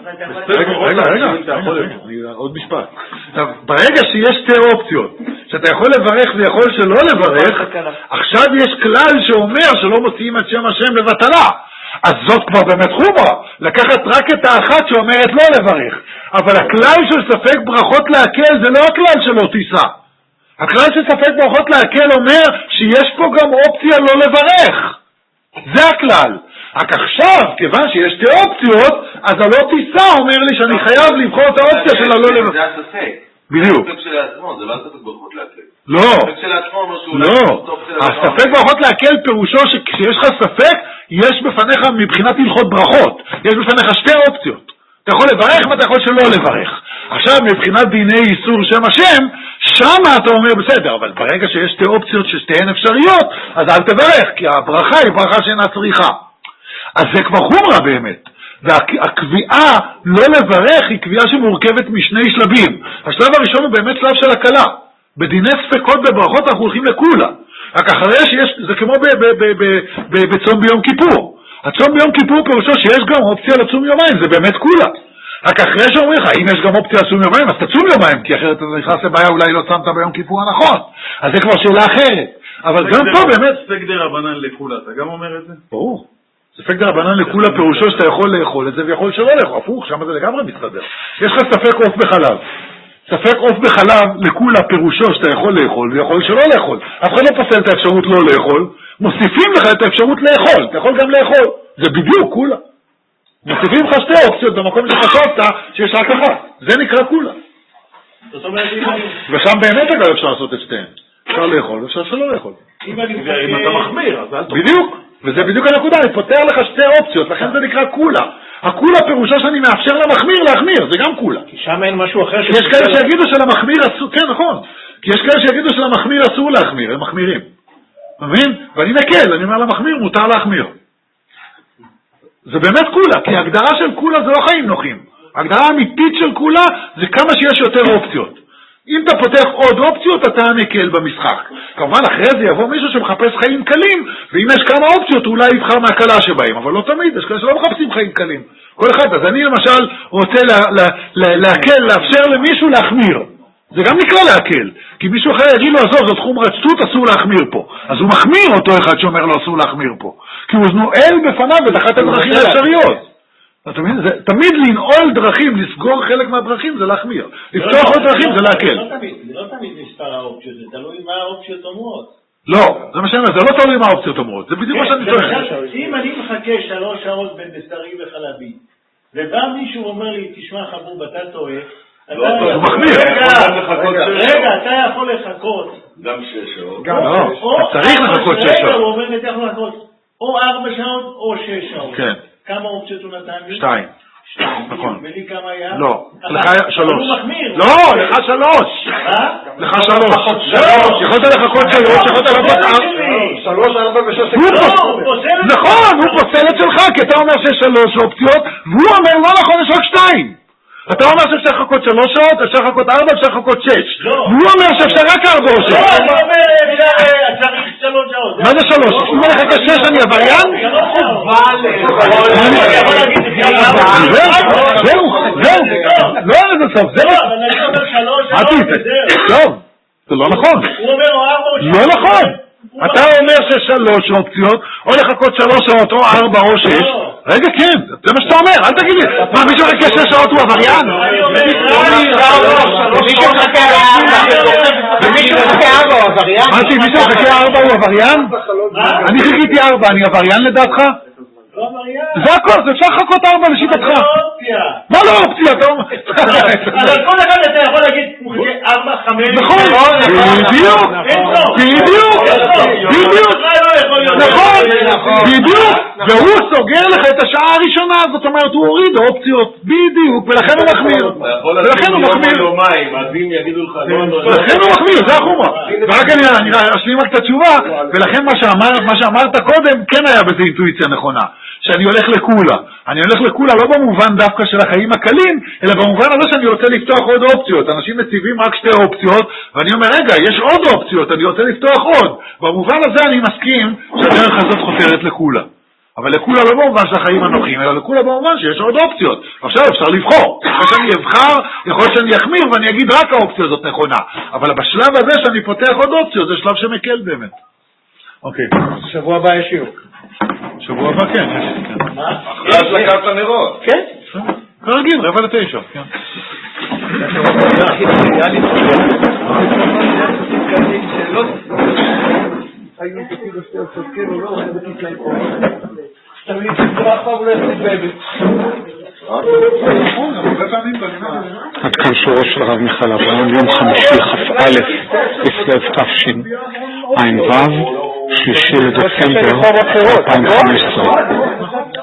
רגע, עוד משפט. ברגע שיש שתי אופציות, שאתה יכול לברך ויכול שלא לברך, עכשיו יש כלל שאומר שלא מוציאים את שם השם לבטלה. אז זאת כבר באמת חומרה, לקחת רק את האחת שאומרת לא לברך. אבל הכלל של ספק ברכות להקל זה לא הכלל שלא תיסע. הכלל של ספק ברכות להקל אומר שיש פה גם אופציה לא לברך. זה הכלל. רק עכשיו, כיוון שיש שתי אופציות, אז הלא תיסע אומר לי שאני חייב לבחור את האופציה של הלא לברך.
זה הספק.
בדיוק.
הספק שלעצמו, זה לא הספק ברכות להקל.
לא.
הספק שלעצמו אומר שהוא...
לא. הספק ברכות להקל פירושו שכשיש לך ספק, יש בפניך מבחינת הלכות ברכות. יש בפניך שתי אופציות. אתה יכול לברך ואתה יכול שלא לברך. עכשיו מבחינת דיני איסור שם השם, שם אתה אומר בסדר, אבל ברגע שיש שתי אופציות ששתיהן אפשריות, אז אל תברך, כי הברכה היא ברכה שאינה צריכה. אז זה כבר חומרה באמת. והקביעה לא לברך היא קביעה שמורכבת משני שלבים. השלב הראשון הוא באמת שלב של הקלה. בדיני ספקות בברכות אנחנו הולכים לכולה. רק אחרי שיש, זה כמו בצום ביום כיפור. הצום ביום כיפור פירושו שיש גם אופציה לצום יומיים, זה באמת כולה. רק אחרי שאומרים לך, אם יש גם אופציה לצום יומיים, אז תצום יומיים, כי אחרת אתה נכנס לבעיה, אולי לא צמת ביום כיפור הנכון. אז זה כבר שאלה אחרת. אבל גם פה באמת...
ספק דרבנן לכולה, אתה גם אומר את זה?
ברור. ספק דרבנן לכולה פירושו שאתה יכול לאכול את זה ויכול שלא לאכול. הפוך, שם זה לגמרי מסתדר. יש לך ספק עוף בחלב. ספק עוף בחלב לכולה פירושו שאתה יכול לאכול ויכול שלא לאכול. אף אחד לא פוסל את האפשרות לא לאכול, מוסיפים לך את האפשרות לאכול. אתה יכול גם לאכול. זה בדיוק כולה. מוסיפים לך שתי אופציות במקום שחשבת שיש רק אחת. זה נקרא כולה. ושם באמת אגב אפשר לעשות את שתיהן. אפשר לאכול ואפשר שלא לאכול.
אם אתה מחמיר, אז אל תאכל.
בדיוק. וזה בדיוק הנקודה, אני פותר לך שתי אופציות, לכן זה נקרא כולה. הכולה פירושו שאני מאפשר למחמיר להחמיר, זה גם כולה.
כי שם אין משהו אחר
יש כאלה שיגידו שלמחמיר אסור, כן נכון, כי יש כאלה שיגידו שלמחמיר אסור להחמיר, הם מחמירים. מבין? ואני מקל, אני אומר למחמיר מותר להחמיר. זה באמת כולה, כי ההגדרה של כולה זה לא חיים נוחים. ההגדרה האמיתית של כולה זה כמה שיש יותר אופציות. אם אתה פותח עוד אופציות, אתה מקל במשחק. כמובן, אחרי זה יבוא מישהו שמחפש חיים קלים, ואם יש כמה אופציות, אולי יבחר מהקלה שבהם, אבל לא תמיד, יש כאלה שלא מחפשים חיים קלים. כל אחד, אז אני למשל רוצה להקל, לאפשר למישהו להחמיר. זה גם נקרא להקל, כי מישהו אחר יגיד לו, עזוב, זאת חומרת שטות, אסור להחמיר פה. אז הוא מחמיר אותו אחד שאומר לו, אסור להחמיר פה. כי הוא נועל בפניו את אחת הדרכים האפשריות. תמיד לנעול דרכים, לסגור חלק מהדרכים זה להחמיר. לפתוח עוד דרכים זה להקל.
זה לא תמיד מספר האופציות, זה תלוי מה האופציות אומרות.
לא, זה מה שאני אומר, זה לא תלוי מה האופציות אומרות. זה בדיוק מה שאני טוען.
אם אני מחכה 3 שעות בין בשרי וחלבי, ובא מישהו אומר לי, תשמע חבוב, אתה טועה,
הוא מחמיר.
רגע, אתה יכול לחכות.
גם 6 שעות.
אתה צריך לחכות 6 שעות.
הוא אומר, אתה יכול לחכות או 4 שעות או 6 שעות.
כן.
כמה אופציות הוא נתן לי?
2. נכון.
ולי כמה היה?
לא, לך 3.
הוא מחמיר.
לא, לך 3. לך 3. יכולת לחכות 3, יכולת לחכות 4.
3, 4 ו6.
נכון, הוא פוסל את שלך, כי אתה אומר שיש 3 אופציות, והוא אומר לא נכון, יש רק 2. אתה אומר שאפשר לחכות 3 שעות, אפשר לחכות 4, אפשר לחכות 6. והוא אומר שאפשר רק 4 או 6.
לא, אני אומר, צריך 3 שעות.
מה זה 3? אם אני חכה 6 אני עבריין? זהו. לא אין לזה סוף.
לא, אבל אני אומר 3 שעות וזהו.
טוב, זה לא נכון.
הוא אומר 4 או 6.
לא נכון. אתה אומר ש3 אופציות, או לחכות 3 שעות, או 4 או 6. רגע, כן, זה מה שאתה אומר, אל תגיד לי. מה, מישהו חכה 6 שעות הוא עבריין?
ומישהו חכה 4 הוא עבריין?
מה זה, מישהו חכה 4 הוא עבריין? אני חיכיתי 4, אני עבריין לדעתך?
לא עבריין.
זה הכל, זה אפשר לחכות 4 לשיטתך.
זה לא אופציה.
מה לא אופציה?
אבל כל אחד אתה יכול להגיד, הוא חכה 4, 5.
נכון, בדיוק. נכון, בדיוק, והוא סוגר לך את השעה הראשונה, זאת אומרת, הוא הוריד אופציות, בדיוק, ולכן הוא מחמיר. ולכן הוא מחמיר. ולכן הוא מחמיר, זה החומרה. ורק אני אשלים רק את התשובה, ולכן מה שאמרת קודם, כן היה בזה אינטואיציה נכונה. שאני הולך לקולה. אני הולך לקולה לא במובן דווקא של החיים הקלים, אלא במובן הזה שאני רוצה לפתוח עוד אופציות. אנשים מציבים רק שתי אופציות, ואני אומר, רגע, יש עוד אופציות, אני רוצה לפתוח עוד. במובן הזה אני מסכים שהדרך הזאת חותרת לקולה. אבל לקולה לא במובן של החיים הנוחים, אלא לקולה במובן שיש עוד אופציות. עכשיו אפשר לבחור. אחרי שאני אבחר, יכול להיות שאני אחמיר ואני אגיד רק האופציה הזאת נכונה. אבל בשלב הזה שאני פותח עוד אופציות, זה שלב שמקל באמת. אוקיי.
שבוע הבא יש שיעור.
שבוע הבא כן, יש.
אחרי השלקת הנרות. כן.
כרגיל, 8:45. כן.
היו תפילו שתי עושות כן או לא, אני בטיס להם פה. תמיד שצרח פעם לא יחליט באמת.
עד כאן שיעורו של הרב מיכאל אברהם, יום חמישי כ"א בסלב תשע"ו, 3 לדצמבר 2015.